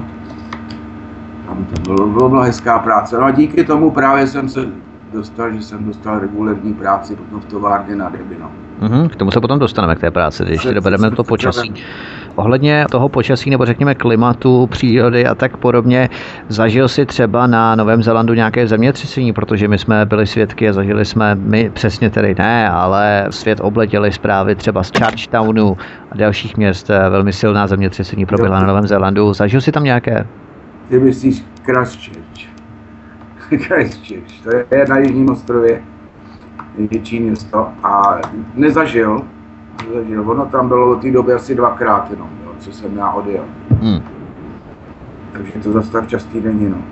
Tam to bylo, bylo, byla hezká práce. No a díky tomu právě jsem se dostal, že jsem dostal regulérní práci potom v továrně na ryby. No. Mm-hmm, k tomu se potom dostaneme, k té práci, když dovedeme to počasí. Ohledně toho počasí, nebo řekněme klimatu, přírody a tak podobně, zažil si třeba na Novém Zélandu nějaké zemětřesení, protože my jsme byli svědky a zažili jsme, my přesně tedy ne, ale svět obletěli zprávy třeba z Chargestown a dalších měst, velmi silná zemětřesení proběhla na Novém Zélandu. Zažil si tam nějaké? Ty myslíš Christchurch. Christchurch, to je na jižním ostrově, největší město a nezažil. Nezažil. Ono tam bylo od té doby asi dvakrát jenom, jo, co jsem já odjel. Hmm. Takže to zase tak častý není, no.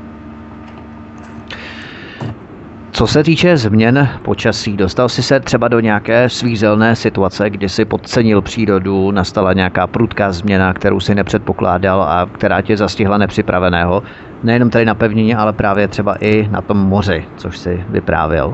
Co se týče změn počasí, dostal jsi se třeba do nějaké svízelné situace, kdy jsi podcenil přírodu, nastala nějaká prudká změna, kterou si nepředpokládal a která tě zastihla nepřipraveného, nejenom tady na pevnině, ale právě třeba i na tom moři, což si vyprávěl?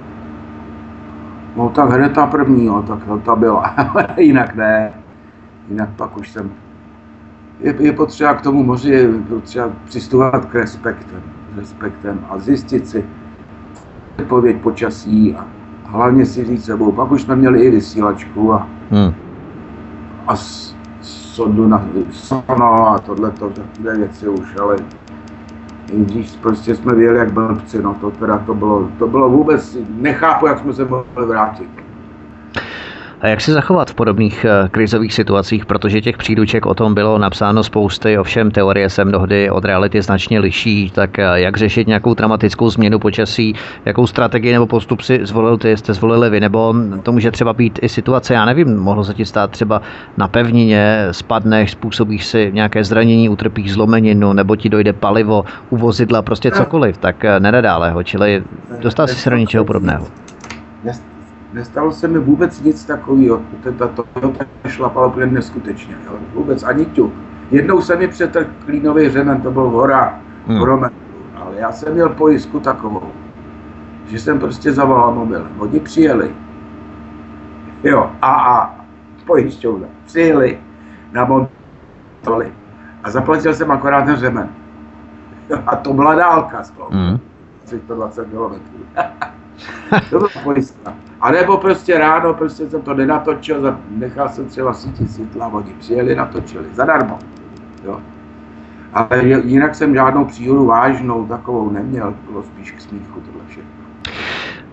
No tak hned ta první, jo, tak ta byla, ale jinak ne. Jinak pak už jsem... Je, je potřeba k tomu moři, je potřeba přistupovat k respektem, respektem a zjistit si odpověď počasí a hlavně si říct sebou. Pak už jsme měli i vysílačku a, hmm. a sondu na sono a tohleto, takové věci už, ale když prostě jsme věděli jak blbci, no to teda to bylo, to bylo vůbec, nechápu, jak jsme se mohli vrátit. A jak se zachovat v podobných krizových situacích, protože těch příruček o tom bylo napsáno spousty, ovšem teorie se mnohdy od reality značně liší, tak jak řešit nějakou dramatickou změnu počasí, jakou strategii nebo postup si zvolil ty, jste zvolili vy, nebo to může třeba být i situace, já nevím, mohlo se ti stát třeba na pevnině, spadneš, způsobíš si nějaké zranění, utrpíš zlomeninu, nebo ti dojde palivo u vozidla, prostě cokoliv, tak nenadále ho, čili dostal jsi se do něčeho podobného. Nestalo se mi vůbec nic takového, to šlapalo úplně neskutečně, jo. Vůbec ani ťuk. Jednou se mi přetrhl klínový řemen, to byl v horách, hmm. Romen, ale já jsem měl pojistku takovou, že jsem prostě zavolal mobil. Oni přijeli, jo, a a pojišťovna, přijeli na Montoli a zaplatil jsem akorát ten řemen. A to byla dálka z toho, hmm. sto dvacet kilometrů. To byla pojistka. A nebo prostě ráno prostě jsem to nenatočil, nechal jsem třeba sítit světla, oni přijeli, natočili, zadarmo. Jo. Ale jinak jsem žádnou příhodu vážnou takovou neměl, bylo spíš k smíchu tohle všechno.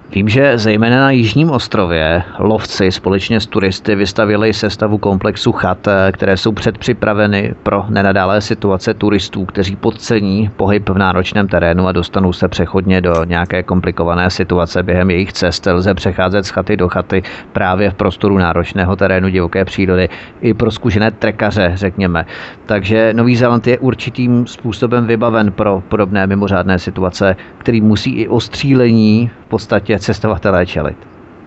Vím, že zejména na Jižním ostrově lovci společně s turisty vystavili sestavu komplexu chat, které jsou předpřipraveny pro nenadálé situace turistů, kteří podcení pohyb v náročném terénu a dostanou se přechodně do nějaké komplikované situace během jejich cest. Lze přecházet z chaty do chaty právě v prostoru náročného terénu divoké přírody i pro zkušené trekaře, řekněme. Takže Nový Zéland je určitým způsobem vybaven pro podobné mimořádné situace, který musí i o střílení v podstatě cestovatelé čelit.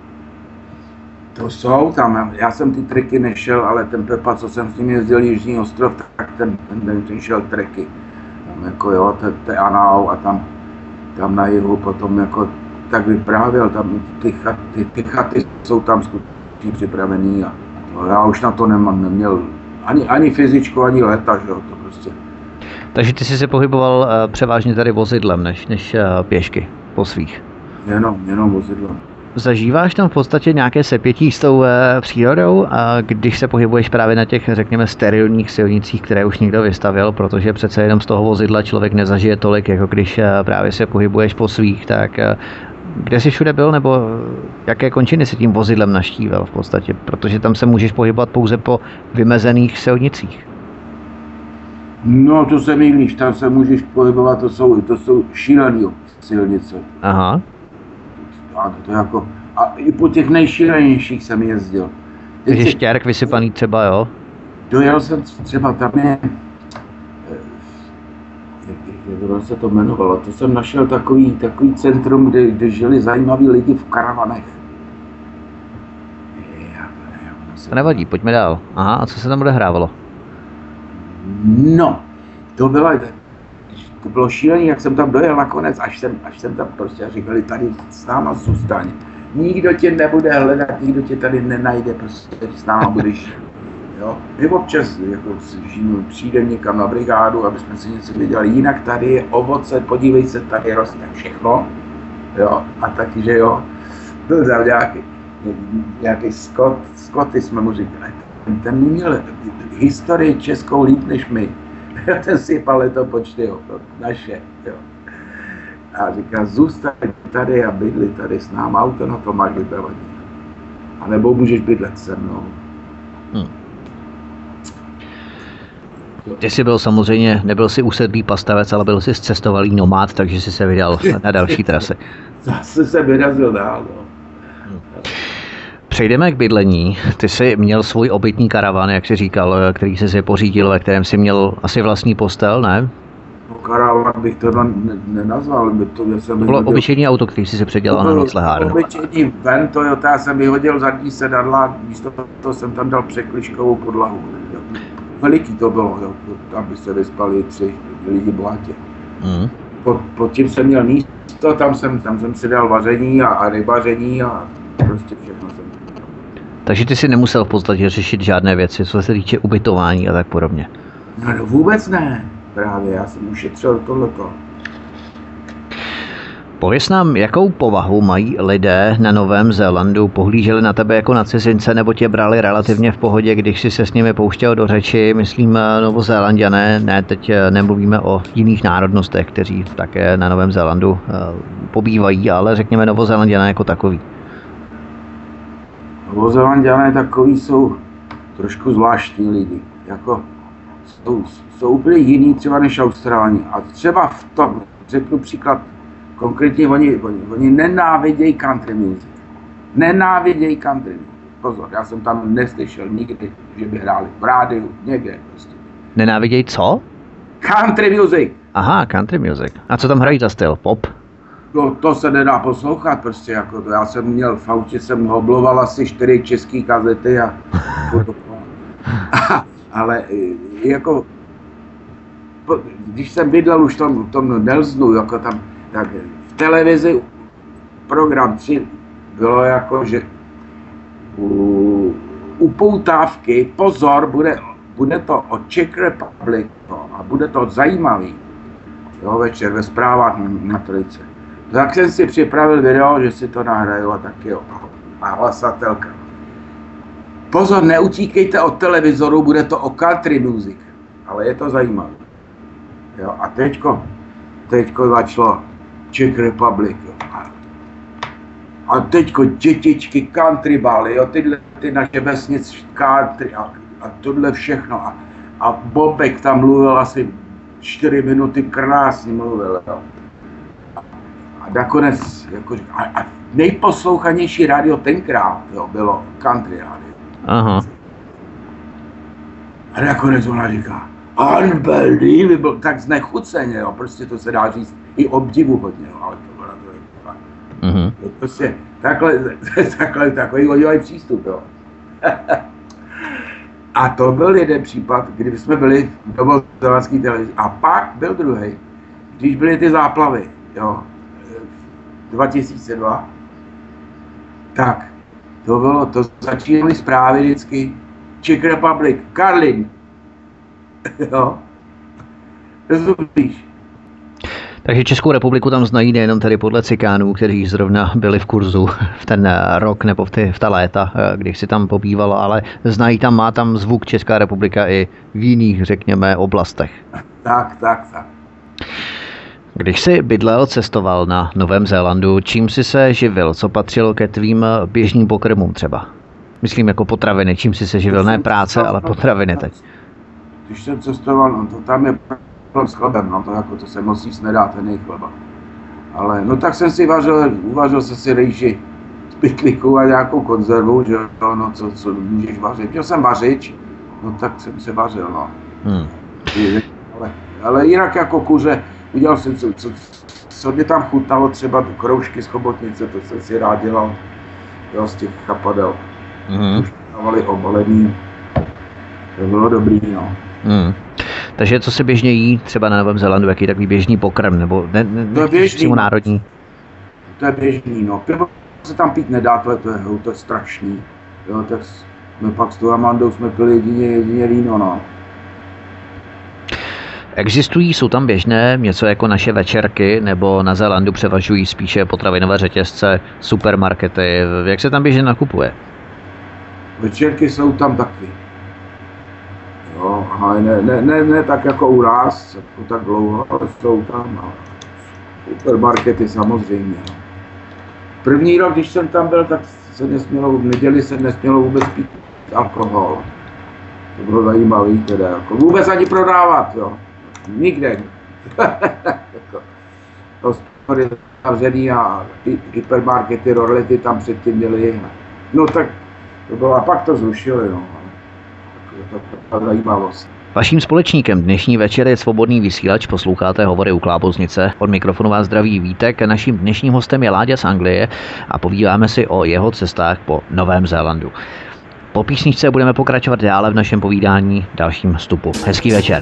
To jsou tam, já jsem ty treky nešel, ale ten Pepa, co jsem s ním jezdil Jižní ostrov, tak ten, ten, ten šel treky. Tam jako jo, to je Anau a tam, tam na jihu potom jako tak vyprávěl, tam ty chaty, ty chaty jsou tam skutečně připravený a to, já už na to nemám, neměl ani, ani fyzičku, ani leta, že jo, to prostě. Takže ty jsi se pohyboval uh, převážně tady vozidlem, než, než uh, pěšky po svých? Jenom, jenom vozidlem. Zažíváš tam v podstatě nějaké sepětí s tou uh, přírodou, a když se pohybuješ právě na těch, řekněme, sterilních silnicích, které už někdo vystavil, protože přece jenom z toho vozidla člověk nezažije tolik, jako když uh, právě se pohybuješ po svých, tak uh, kde jsi všude byl, nebo jaké končiny si tím vozidlem naštívil v podstatě, protože tam se můžeš pohybovat pouze po vymezených silnicích. No, to se mýlíš, tam se můžeš pohybovat, to jsou, to jsou šílený silnice. Aha. A, to jako, a i po těch nejšílenějších jsem jezdil. Takže štěrk vysypaný třeba, jo? Dojel jsem třeba, tam je, jak se to jmenovalo, to jsem našel takový, takový centrum, kde, kde žili zajímaví lidi v karavanech. To nevadí, pojďme dál. Aha, a co se tam odehrávalo? No, to bylo, to bylo šílený, jak jsem tam dojel nakonec, až jsem, až jsem tam prostě říkali, tady s náma zůstaň. Nikdo tě nebude hledat, nikdo tě tady nenajde, prostě s náma budeš. Jo. My občas jako, přijdeme někam na brigádu, aby jsme si něco věděli, jinak tady je ovoce, podívej se, tady roste všechno. Jo. A taky, že jo, byl tam nějaký, nějaký Skot, Skoty jsme mu říkali. Ten měl historii českou líp než my. Ten sypal letopočty, jo, naše. Jo. A říká, zůstaň tady a bydli tady s námi, auto na to máš vybavený. A nebo můžeš bydlet se mnou. Hmm. Ty jsi byl samozřejmě, nebyl jsi usedlý pastavec, ale byl jsi cestovalý nomád, takže jsi se vydal na další trasy. Zase se vyrazil dál, no. Hmm. Přejdeme k bydlení. Ty jsi měl svůj obytný karavan, jak jsi říkal, který jsi si pořídil, ve kterém jsi měl asi vlastní postel, ne? No karavan bych to nenazval. By to, jsem to bylo vyhodil... obyčejný auto, který jsi si předělal na noclehárnu. Obyčejný van Toyota, já jsem vyhodil zadní sedadla, místo toho jsem tam dal překližkovou podlahu. Veliký to bylo, jo, tam by se vyspali tři lidi bohatě. Mm. Pod, pod tím jsem měl místo, tam jsem, tam jsem si dal vaření a, a rybaření a prostě všechno jsem. Takže ty si nemusel v podstatě řešit žádné věci, co se týče ubytování a tak podobně. No, no vůbec ne, právě, já jsem ušetřil tohleto. Pověz nám, jakou povahu mají lidé na Novém Zélandu, pohlíželi na tebe jako na cizince, nebo tě brali relativně v pohodě, když jsi se s nimi pouštěl do řeči, myslím Novozélanďané, ne, teď nemluvíme o jiných národnostech, kteří také na Novém Zélandu pobývají, ale řekněme Novozélanďané jako takový. Novozélanďané takový jsou trošku zvláštní lidi, jako jsou, jsou úplně jiný třeba než Austrálani. A třeba v tom, řeknu příklad, konkrétně oni, oni, oni nenávidějí country music. Nenávidějí country music. Pozor, já jsem tam neslyšel nikdy, že by hráli v rádiu, někde prostě. Nenávidějí co? Country music. Aha, country music. A co tam hrají za styl? Pop? No to se nedá poslouchat prostě, jako to. Já jsem měl v autě, jsem hobloval asi čtyři české kazety a ale jako když jsem bydlel už v tom, tom Nelsonu, jako tam, tak v televizi program tři bylo jako, že u, u poutávky, pozor, bude, bude to o Czech Republic a bude to zajímavý, jo, večer ve zprávách na trojce. Tak jsem si připravil video, že si to nahraju a taky jo, a hlasatelka. Pozor, neutíkejte od televizoru, bude to o country music, ale je to zajímavé. Jo, a teďko, teďko začalo Czech Republic. Jo. A teďko dětičky, country bally, jo, tyhle ty naše vesnic country a, a tohle všechno. A, a Bobek tam mluvil asi čtyři minuty, krásně mluvil, jo. A nakonec, jako, a, a nejposlouchanější rádio tenkrát, jo, bylo country rádio. Aha. A nakonec ona říká, unbelievable, tak znechuceně, jo, prostě to se dá říct i obdivuhodně, jo, ale to byla to je mm-hmm. prostě takhle, takhle, takový hodilý přístup, jo. A to byl jeden případ, kdy jsme byli v novozélandské televizi. A pak byl druhý, když byly ty záplavy, jo, dva tisíce dva, tak to bylo, to začínaly zprávy vždycky, Czech Republic, Karlin, jo, rozumíš. Takže Českou republiku tam znají nejenom tady podle cikánů, kteří zrovna byli v kurzu v ten rok nebo v, ty, v ta léta, když si tam pobývalo, ale znají tam, má tam zvuk Česká republika i v jiných, řekněme, oblastech. Tak, tak, tak. Když jsi bydlel, cestoval na Novém Zélandu, čím jsi se živil? Co patřilo ke tvým běžným pokrmům třeba? Myslím jako potraviny, čím jsi se živil? Ne práce, ale potraviny teď. Když jsem cestoval, no to tam je s chlebem, no to jako to se moc nic nedá, ten nej chleba. Ale no tak jsem si vařil, uvařil jsem si rejži z pytlíku a nějakou konzervu, že jo, no co, co můžeš vařit. Měl jsem vařič, no tak jsem se vařil, no. Hmm. Ale, ale jinak jako kuře, viděl jsem, co, co, co mě tam chutnalo, třeba kroužky z chobotnice, to jsem si rád dělal, jo, z těch chapadel. Hmm. Už dávali obalený, to bylo dobrý, no. Hmm. Takže co se běžně jí třeba na Novém Zélandu, jaký takový běžný pokrm, nebo ne, ne, to je běžný, národní? To je běžný, no. Pivo se tam pít nedá, to je, to je, to je strašný. Jo, tak jsme pak s tou Amandou jsme pili jedině, jedině víno, no. Existují, jsou tam běžné něco jako naše večerky, nebo na Zélandu převažují spíše potravinové řetězce, supermarkety, jak se tam běžně nakupuje? Večerky jsou tam taky. Jo, ale ne, ne, ne, ne tak jako u nás, jako tak dlouho, ale jsou tam, no. Supermarkety samozřejmě. No. První rok, když jsem tam byl, tak se nesmělo, v neděli se nesmělo vůbec pít alkohol. To bylo zajímavé teda, jako vůbec ani prodávat, jo. Nikde. Hospody zavřený a hypermarkety, rolety tam předtím měli. No tak to bylo, a pak to zrušili, no. To zajímavost. Vaším společníkem dnešní večer je Svobodný vysílač, posloucháte Hovory u Kláboznice. Od mikrofonu vás zdraví Vítek, naším dnešním hostem je Láďa z Anglie a povídáme si o jeho cestách po Novém Zélandu. Po písničce budeme pokračovat dále v našem povídání dalším vstupu. Hezký večer.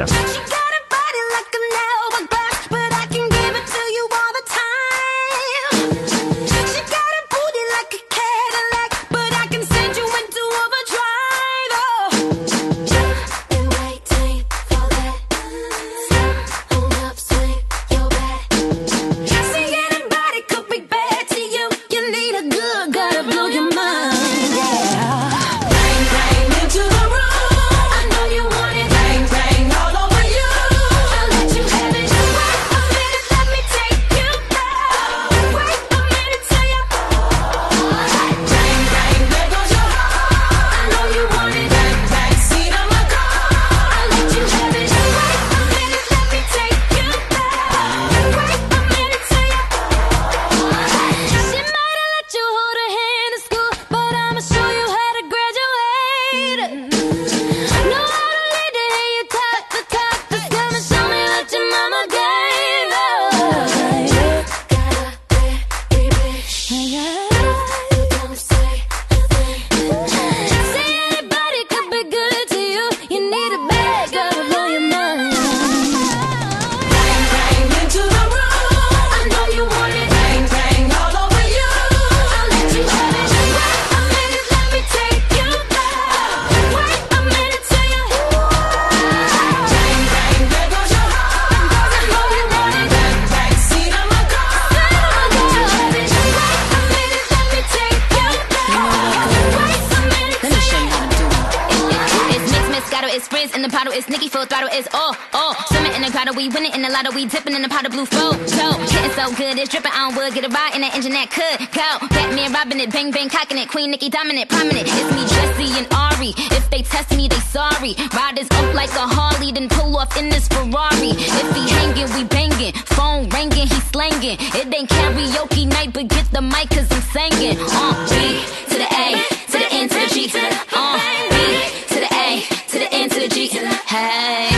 It's Nicky full throttle, it's oh, oh. Swimming in the bottle, we winning in the lotto, we dipping in the pot of blue flow. Show, getting so good, it's dripping on wood. Get a ride in that engine that could go. Batman robbing it, bang bang cocking it. Queen Nicki dominant, prominent. It's me, Jesse and Ari. If they test me, they sorry. Riders up like a Harley, then pull off in this Ferrari. If he hanging, we banging. Phone ringing, he slanging. It ain't karaoke night, but get the mic 'cause I'm singing. Uh, B to the A, to the N to the G. Uh, B to the A, to the N to the G. Hey.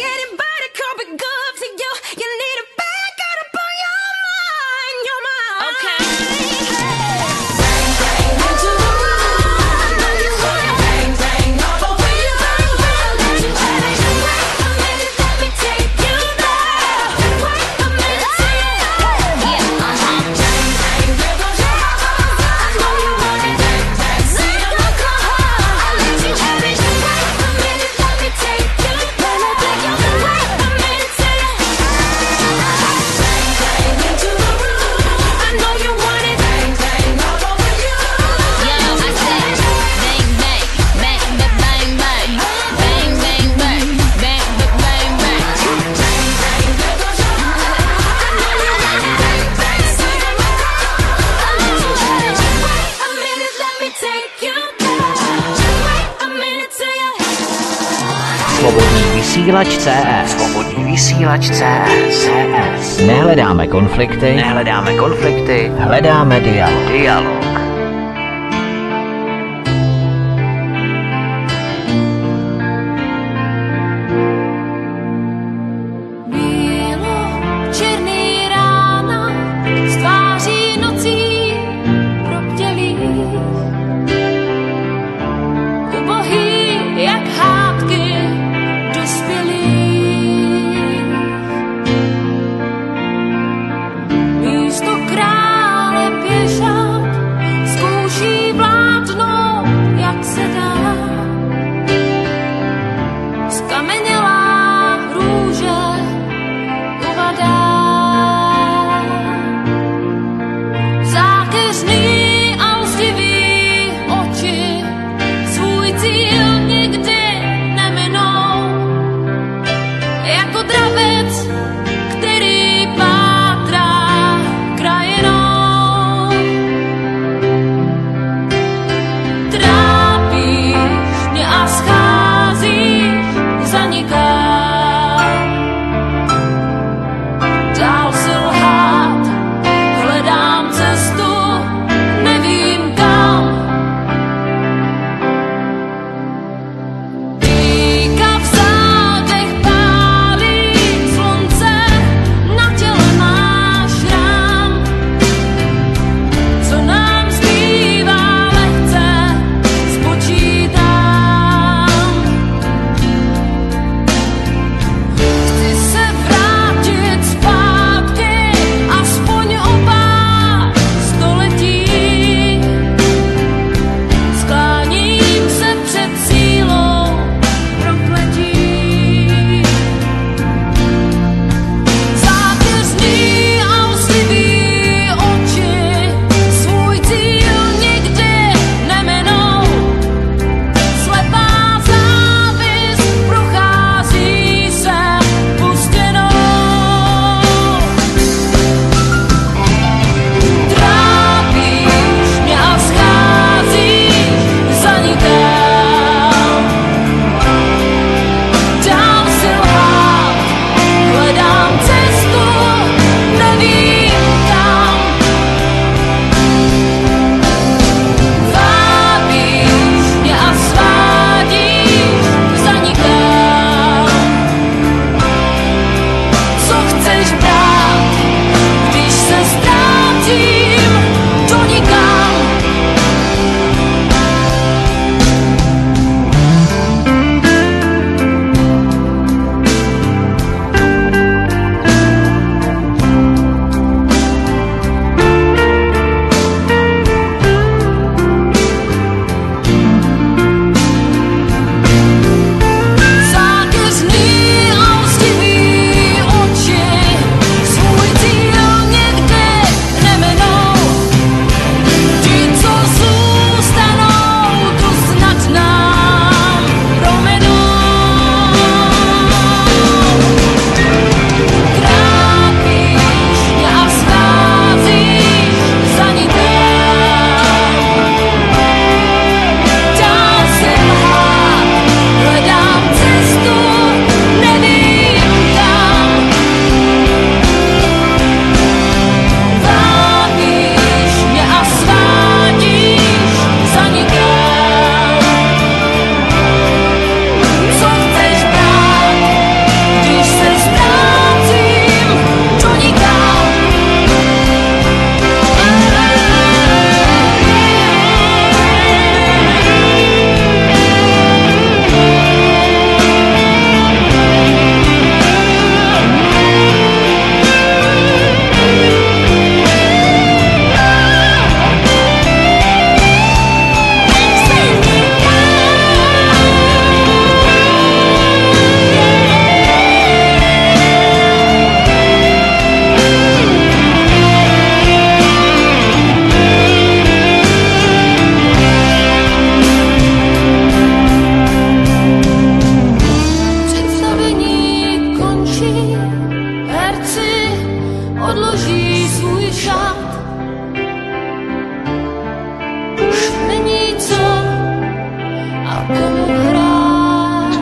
Svobodný vysílač C S. Svobodný vysílač C S. Nehledáme konflikty, nehledáme konflikty, hledáme dialog. Dialog. Slunce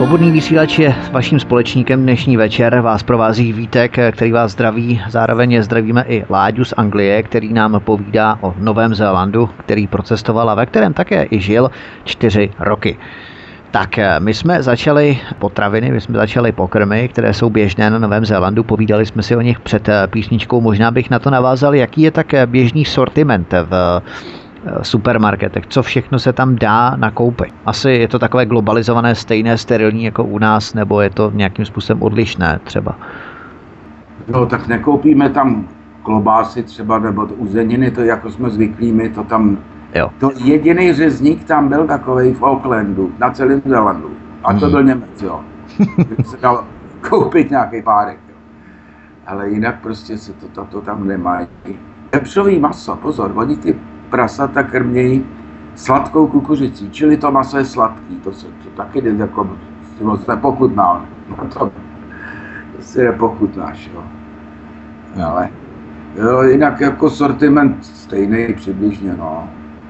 Svobodný vysílač je vaším společníkem dnešní večer. Vás provází Vítek, který vás zdraví. Zároveň zdravíme i Láďu z Anglie, který nám povídá o Novém Zélandu, který procestoval a ve kterém také i žil čtyři roky. Tak my jsme začali potraviny, my jsme začali pokrmy, které jsou běžné na Novém Zélandu. Povídali jsme si o nich před písničkou. Možná bych na to navázal, jaký je tak běžný sortiment v supermarketech, co všechno se tam dá nakoupit. Asi je to takové globalizované, stejné, sterilní jako u nás, nebo je to nějakým způsobem odlišné třeba? No tak nekoupíme tam klobásy třeba, nebo to uzeniny, to jako jsme zvyklí, my to tam... Jo. To jediný řezník tam byl takovej v Aucklandu, na celém Zélandu. A to byl Němec, jo. Kdyby se dal koupit nějaký párek, jo. Ale jinak prostě se to, to, to tam nemají. Vepřový maso, pozor, oni ty prasata krmějí sladkou kukuřicí, čili to maso je sladký, to se to taky jako moc nepokutná, no to, to si nepokutnáš, jo. Ale jo, jinak jako sortiment stejný přibližně, no.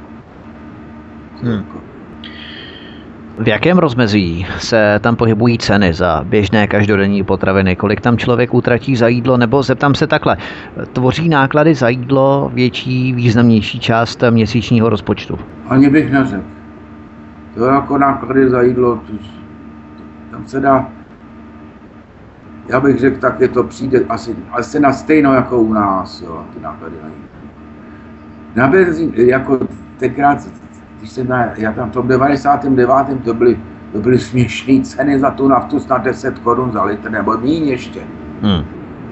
Hmm. V jakém rozmezí se tam pohybují ceny za běžné každodenní potraviny? Kolik tam člověk utratí za jídlo? Nebo zeptám se takhle, tvoří náklady za jídlo větší, významnější část měsíčního rozpočtu? Ani bych neřekl. To je jako náklady za jídlo, tam se dá, já bych řekl, tak je to přijde asi, asi na stejno jako u nás, jo, ty náklady na jídlo. Na benzín, jako tenkrát, když jsem na, já tam v tom devadesátém devátém to byly, to byly směšné ceny za tu naftu, snad deset korun za litr, nebo míň ještě. Hmm.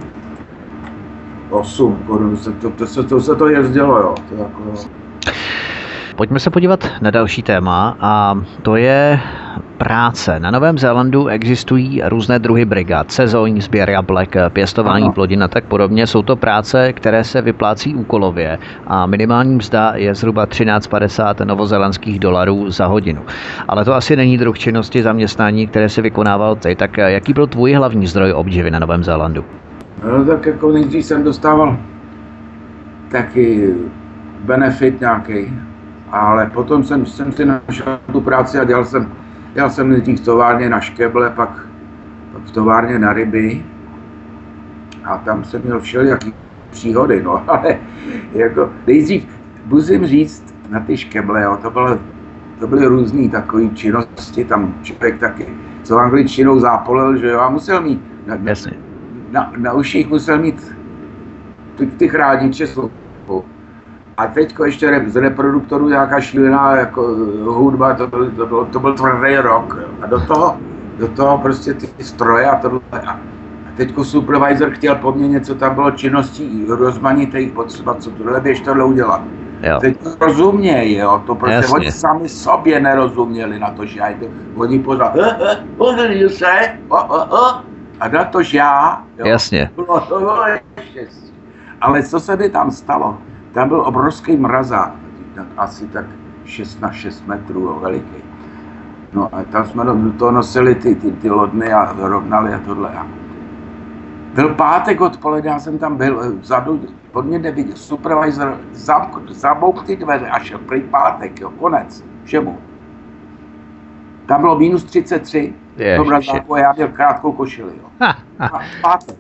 osm korun, to, to, to, to, to se to jezdilo, jo. To jako... Pojďme se podívat na další téma a to je práce. Na Novém Zélandu existují různé druhy brigád, sezónní sběr jablek, pěstování Aha. plodin a tak podobně. Jsou to práce, které se vyplácí úkolově a minimální mzda je zhruba třináct padesát novozélandských dolarů za hodinu. Ale to asi není druh činnosti zaměstnání, které se vykonával ty. Tak jaký byl tvůj hlavní zdroj obživy na Novém Zélandu? No tak jako nejdřív jsem dostával taky benefit nějaký, ale potom jsem, jsem si našel tu práci a dělal jsem Dělal jsem nejdřív v továrně na škeble, pak, pak v továrně na ryby a tam jsem měl všelijaký příhody, no, ale jako nejdřív musím říct na ty škeble, jo, to, bylo, to byly různý takové činnosti, tam člověk taky s angličtinou zápolil, že jo, a musel mít, na, na, na uších musel mít ty, ty chrániče sluchu. A teďko ještě z reproduktorů nějaká šílená jako hudba, to byl, to byl, to byl tvrdý rock. Jo. A do toho, do toho prostě ty stroje a tohle. A teďko supervisor chtěl po mně něco, tam bylo činností rozmanitých potřeba, co tohle běž tohle udělat. Jo. Teď rozuměj, jo, to prostě Jasně. Oni sami sobě nerozuměli na to, že já jde, oni pořád, pozrý se, o, o, o, a na to, že já, jo, Jasně. Bylo, to bylo štěstí. Ale co se mi tam stalo? Tam byl obrovský mrazák, asi tak šest na šest metrů, jo, veliký. No a tam jsme do toho nosili ty, ty, ty lodny a rovnali a tohle. Byl pátek odpoledne, já jsem tam byl vzadu, pod mě neviděl, supervisor zabouk ty dveře a šel prý pátek, jo, konec, všemu. Tam bylo minus třicet tři, to mrazáku a já měl krátkou košili, jo. A pátek.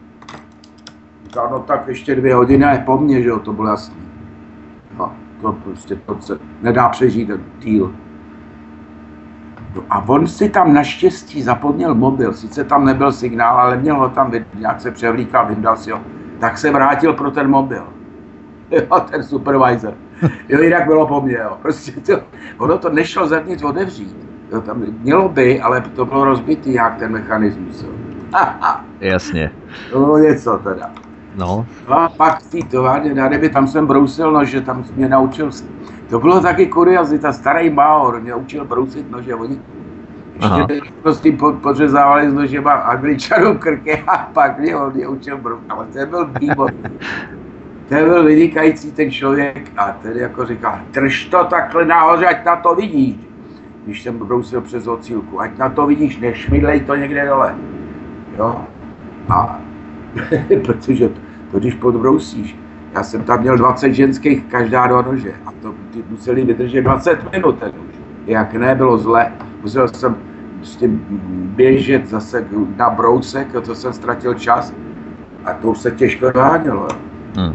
No tak ještě dvě hodiny je po mně, že jo, to bylo jasný. No, to prostě to se nedá přežít ten díl. No, a on si tam naštěstí zapomněl mobil, sice tam nebyl signál, ale měl ho tam, nějak se převlíkal, vyndal si ho, tak se vrátil pro ten mobil. Jo, ten supervisor. Jo, jinak bylo po mně, jo. Prostě to, ono to nešlo zevnitř otevřít. Jo, tam mělo by, ale to bylo rozbitý jak ten mechanismus, jo. Jasně. To bylo něco teda. No. A pak v té továrně na ryby, tam jsem brousil nože, tam mě naučil, to bylo taky kuriozita, starý Maor mě učil brousit nože, oni ještě s tím podřezávali s nožema Angličanů krky a pak mě on mě učil brousit, ale ten byl výborný. Ten byl vynikající ten člověk a ten jako říkal, drž to takhle nahoře, ať na to vidíš, když jsem brousil přes ocílku, ať na to vidíš, nešmidlej to někde dole, jo, a protože to, když podbrousíš, já jsem tam měl dvacet ženských, každá do nože a to ty museli vydržet dvacet minut ten už. Jak ne, bylo zle, musel jsem prostě běžet zase na brousek, to jsem ztratil čas a to už se těžko dohánělo. Hmm.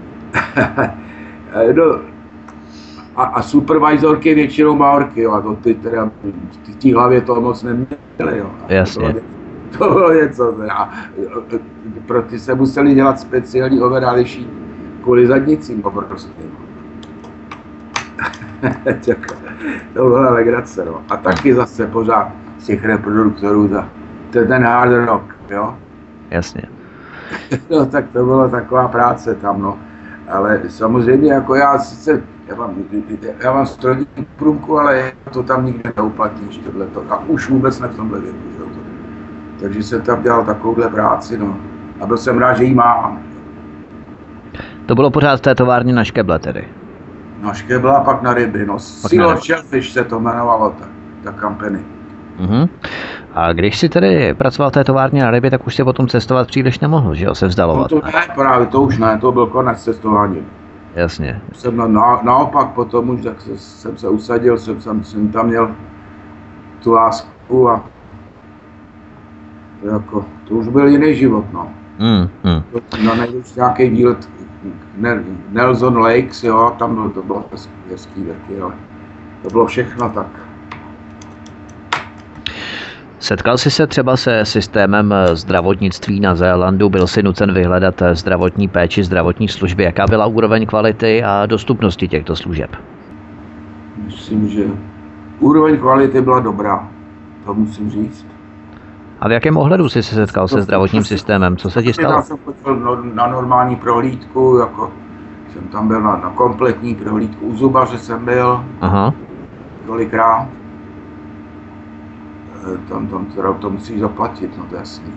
no, a, a supervisorky většinou Maorky, jo, a to ty teda v té hlavě toho moc neměli. Jo. Jasně. To bylo něco. A pro ty se museli dělat speciální overáliší kvůli zadnicím prostě. To byla legrace, no. A taky zase pořád z těch reproduktorů, ta, to je ten hard rock, jo? Jasně. No tak to byla taková práce tam, no. Ale samozřejmě jako já sice, já mám, já mám strojní průmku, ale to tam nikde neuplatníš, tohleto. A už vůbec ne v tomhle věku, jo. Takže jsem tam dělal takovouhle práci, no. A byl jsem rád, že ji mám. To bylo pořád v té továrně na Škeble tedy? Na Škeble a pak na ryby, no. Silo Shellfish se to jmenovalo, ta, ta company. Uh-huh. A když jsi tedy pracoval v té továrně na ryby, tak už si potom cestovat příliš nemohl, že jo, se vzdalovat? No to ne, právě to už ne, to byl konec cestování. Jasně. Jsem na, na, naopak potom už tak se, jsem se usadil, jsem, jsem, jsem tam měl tu lásku a to, jako, to už byl jiný život, no. Mm, mm. No nejvíc nějaký výlet Nelson Lakes, jo, tam bylo, to bylo hezký, hezký taky, ale to bylo všechno tak. Setkal jsi se třeba se systémem zdravotnictví na Zélandu, byl jsi nucen vyhledat zdravotní péči, zdravotní služby. Jaká byla úroveň kvality a dostupnosti těchto služeb? Myslím, že úroveň kvality byla dobrá, to musím říct. A v jakém ohledu jsi se setkal se zdravotním systémem? Co se ti stalo? Já jsem chodil na normální prohlídku, jako jsem tam byl na, na kompletní prohlídku, u zubaře jsem byl. Aha. Kolikrát. Tam, tam teda to musíš zaplatit, no to je jasný.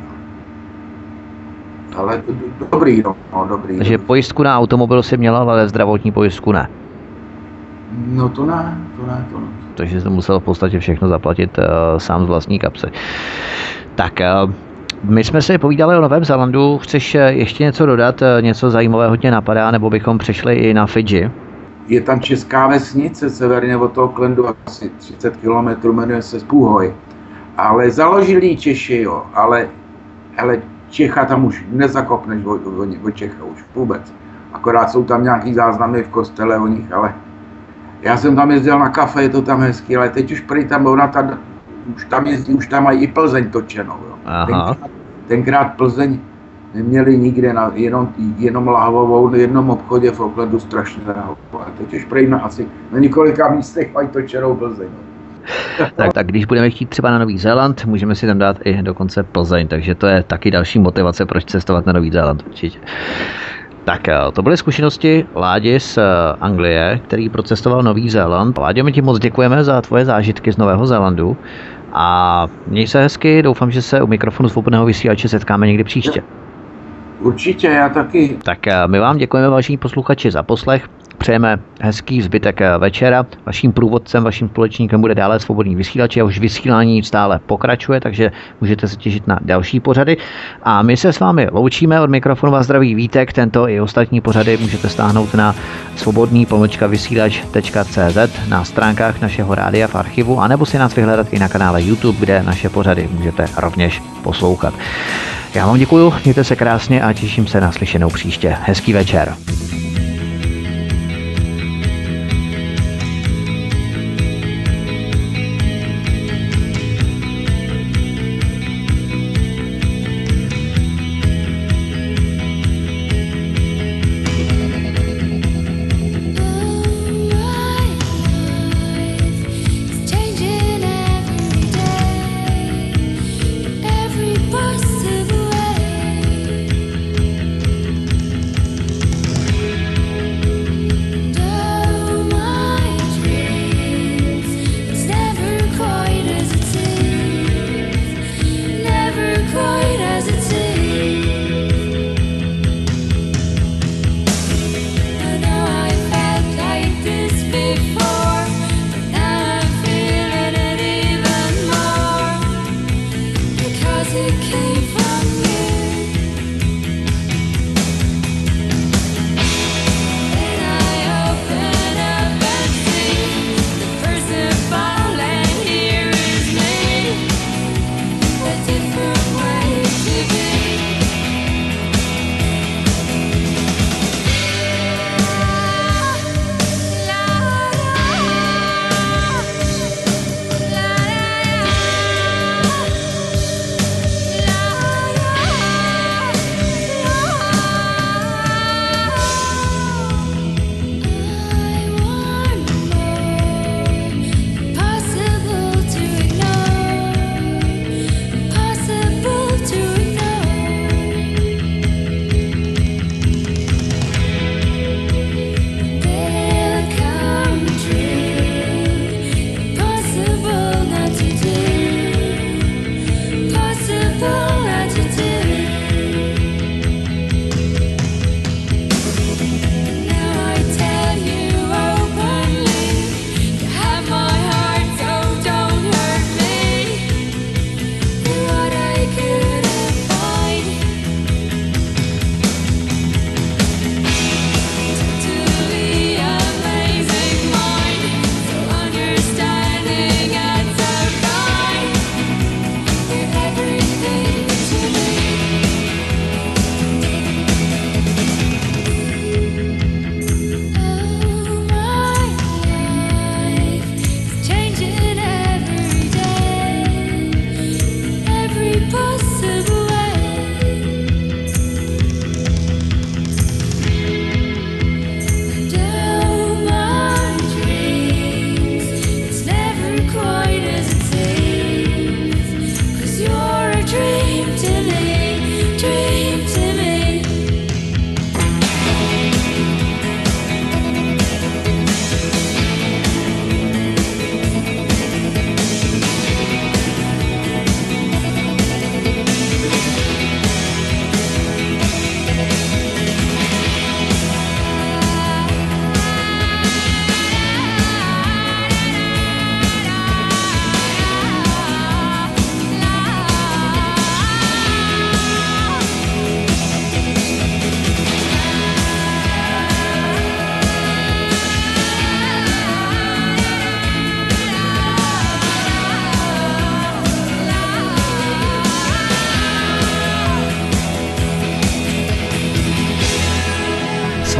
Ale do, dobrý, no, no dobrý. Takže dobrý. Pojistku na automobil si měla, ale zdravotní pojistku ne? No to ne, to ne, to ne. Takže jsi musel v podstatě všechno zaplatit uh, sám z vlastní kapsy. Tak, uh, my jsme si povídali o Novém Zélandu. Chceš ještě něco dodat, něco zajímavého tě napadá, nebo bychom přešli i na Fidži? Je tam česká vesnice severně od toho Aucklandu, asi třicet kilometrů, jmenuje se Spůhoj. Ale založili Češi, jo, ale, ale Čecha tam už nezakopneš o, o, o Čecha už vůbec. Akorát jsou tam nějaký záznamy v kostele o nich, ale já jsem tam jezdil na kafe, je to tam hezký, ale teď už prý tam ona ta, už tam jezdí, už tam mají i Plzeň točenou, jo. Tenkrát, tenkrát Plzeň neměli nikde, na, jenom, jenom lahvovou, v jednom obchodě v Aucklandu strašně drahou. A teď už prý na asi na několika místech mají točenou Plzeň. Tak, tak když budeme chtít třeba na Nový Zéland, můžeme si tam dát i dokonce Plzeň, takže to je taky další motivace, proč cestovat na Nový Zéland určitě. Tak to byly zkušenosti Ládi z Anglie, který procestoval Nový Zéland. Láďo, my ti moc děkujeme za tvoje zážitky z Nového Zélandu a měj se hezky, doufám, že se u mikrofonu Svobodného vysílače setkáme někdy příště. Určitě, já taky. Tak my vám děkujeme, vážení posluchači, za poslech. Přejeme hezký zbytek večera. Vaším průvodcem, vaším společníkem bude dále Svobodný vysílač a už vysílání stále pokračuje, takže můžete se těšit na další pořady. A my se s vámi loučíme, od mikrofonu vás zdraví Vítek. Tento i ostatní pořady můžete stáhnout na svobodný pomlčka vysílač tečka cé zet na stránkách našeho rádia v archivu, anebo si nás vyhledat i na kanále YouTube, kde naše pořady můžete rovněž poslouchat. Já vám děkuju, mějte se krásně a těším se na slyšenou příště. Hezký večer.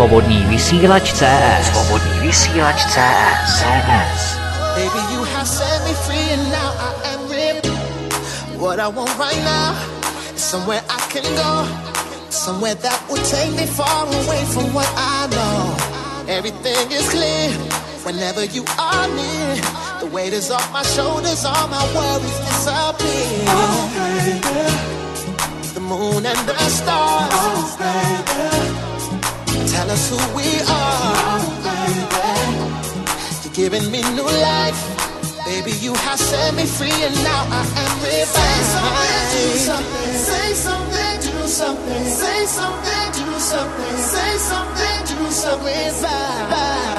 Svobodný vysílač C S. Svobodný vysílač C S. Baby, you have set me free and now I am ripped. What I want right now is somewhere I can go, somewhere that will take me far away from what I know. Everything is clear whenever you are near. The weight is off my shoulders, all my worries disappear. Oh, baby. The moon and the stars, oh, baby, tell us who we are. Oh, baby. You're giving me new life. Baby, you have set me free and now I am revived. Say something, say something, do something. Say something, do something. Say something, do something. Revive.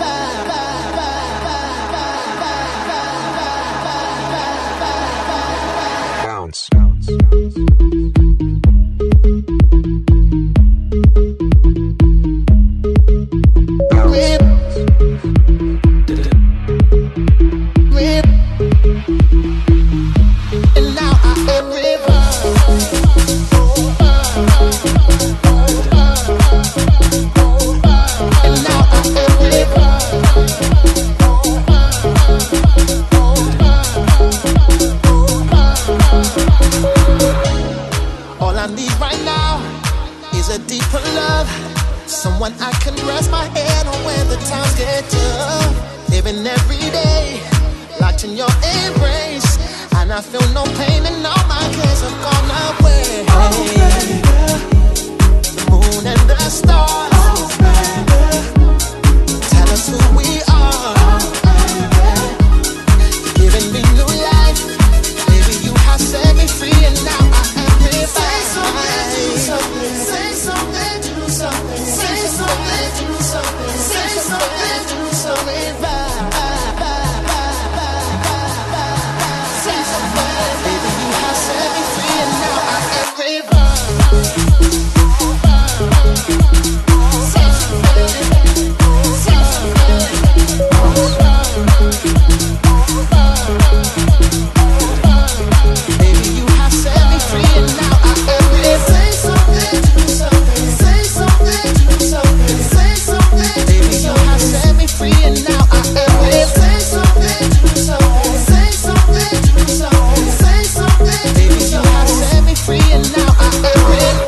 Bounce. A deeper love, someone I can rest my head on when the times get tough. Living every day, locked in your embrace, and I feel no pain and all my cares have gone away. Oh, baby. The moon and the stars, oh, baby, tell us who we are. Oh, baby. Giving me new life, baby, you have set me free and now I am revived. Say something, do something. Say something, do something. Say something, do something. Say something, do something. Say something, baby, you have set me free and now I am revived. Say something, say something. Baby, you have set me free and now I am revived. Say something, do something. Say something, do something. Say something, baby, you have set me free and now I am revived. Say something, do something. Say something, do something. Say something, baby, you have set me free and now I am revived.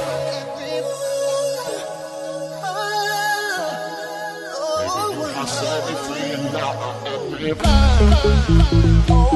Oh, you have set me free and now I am revived.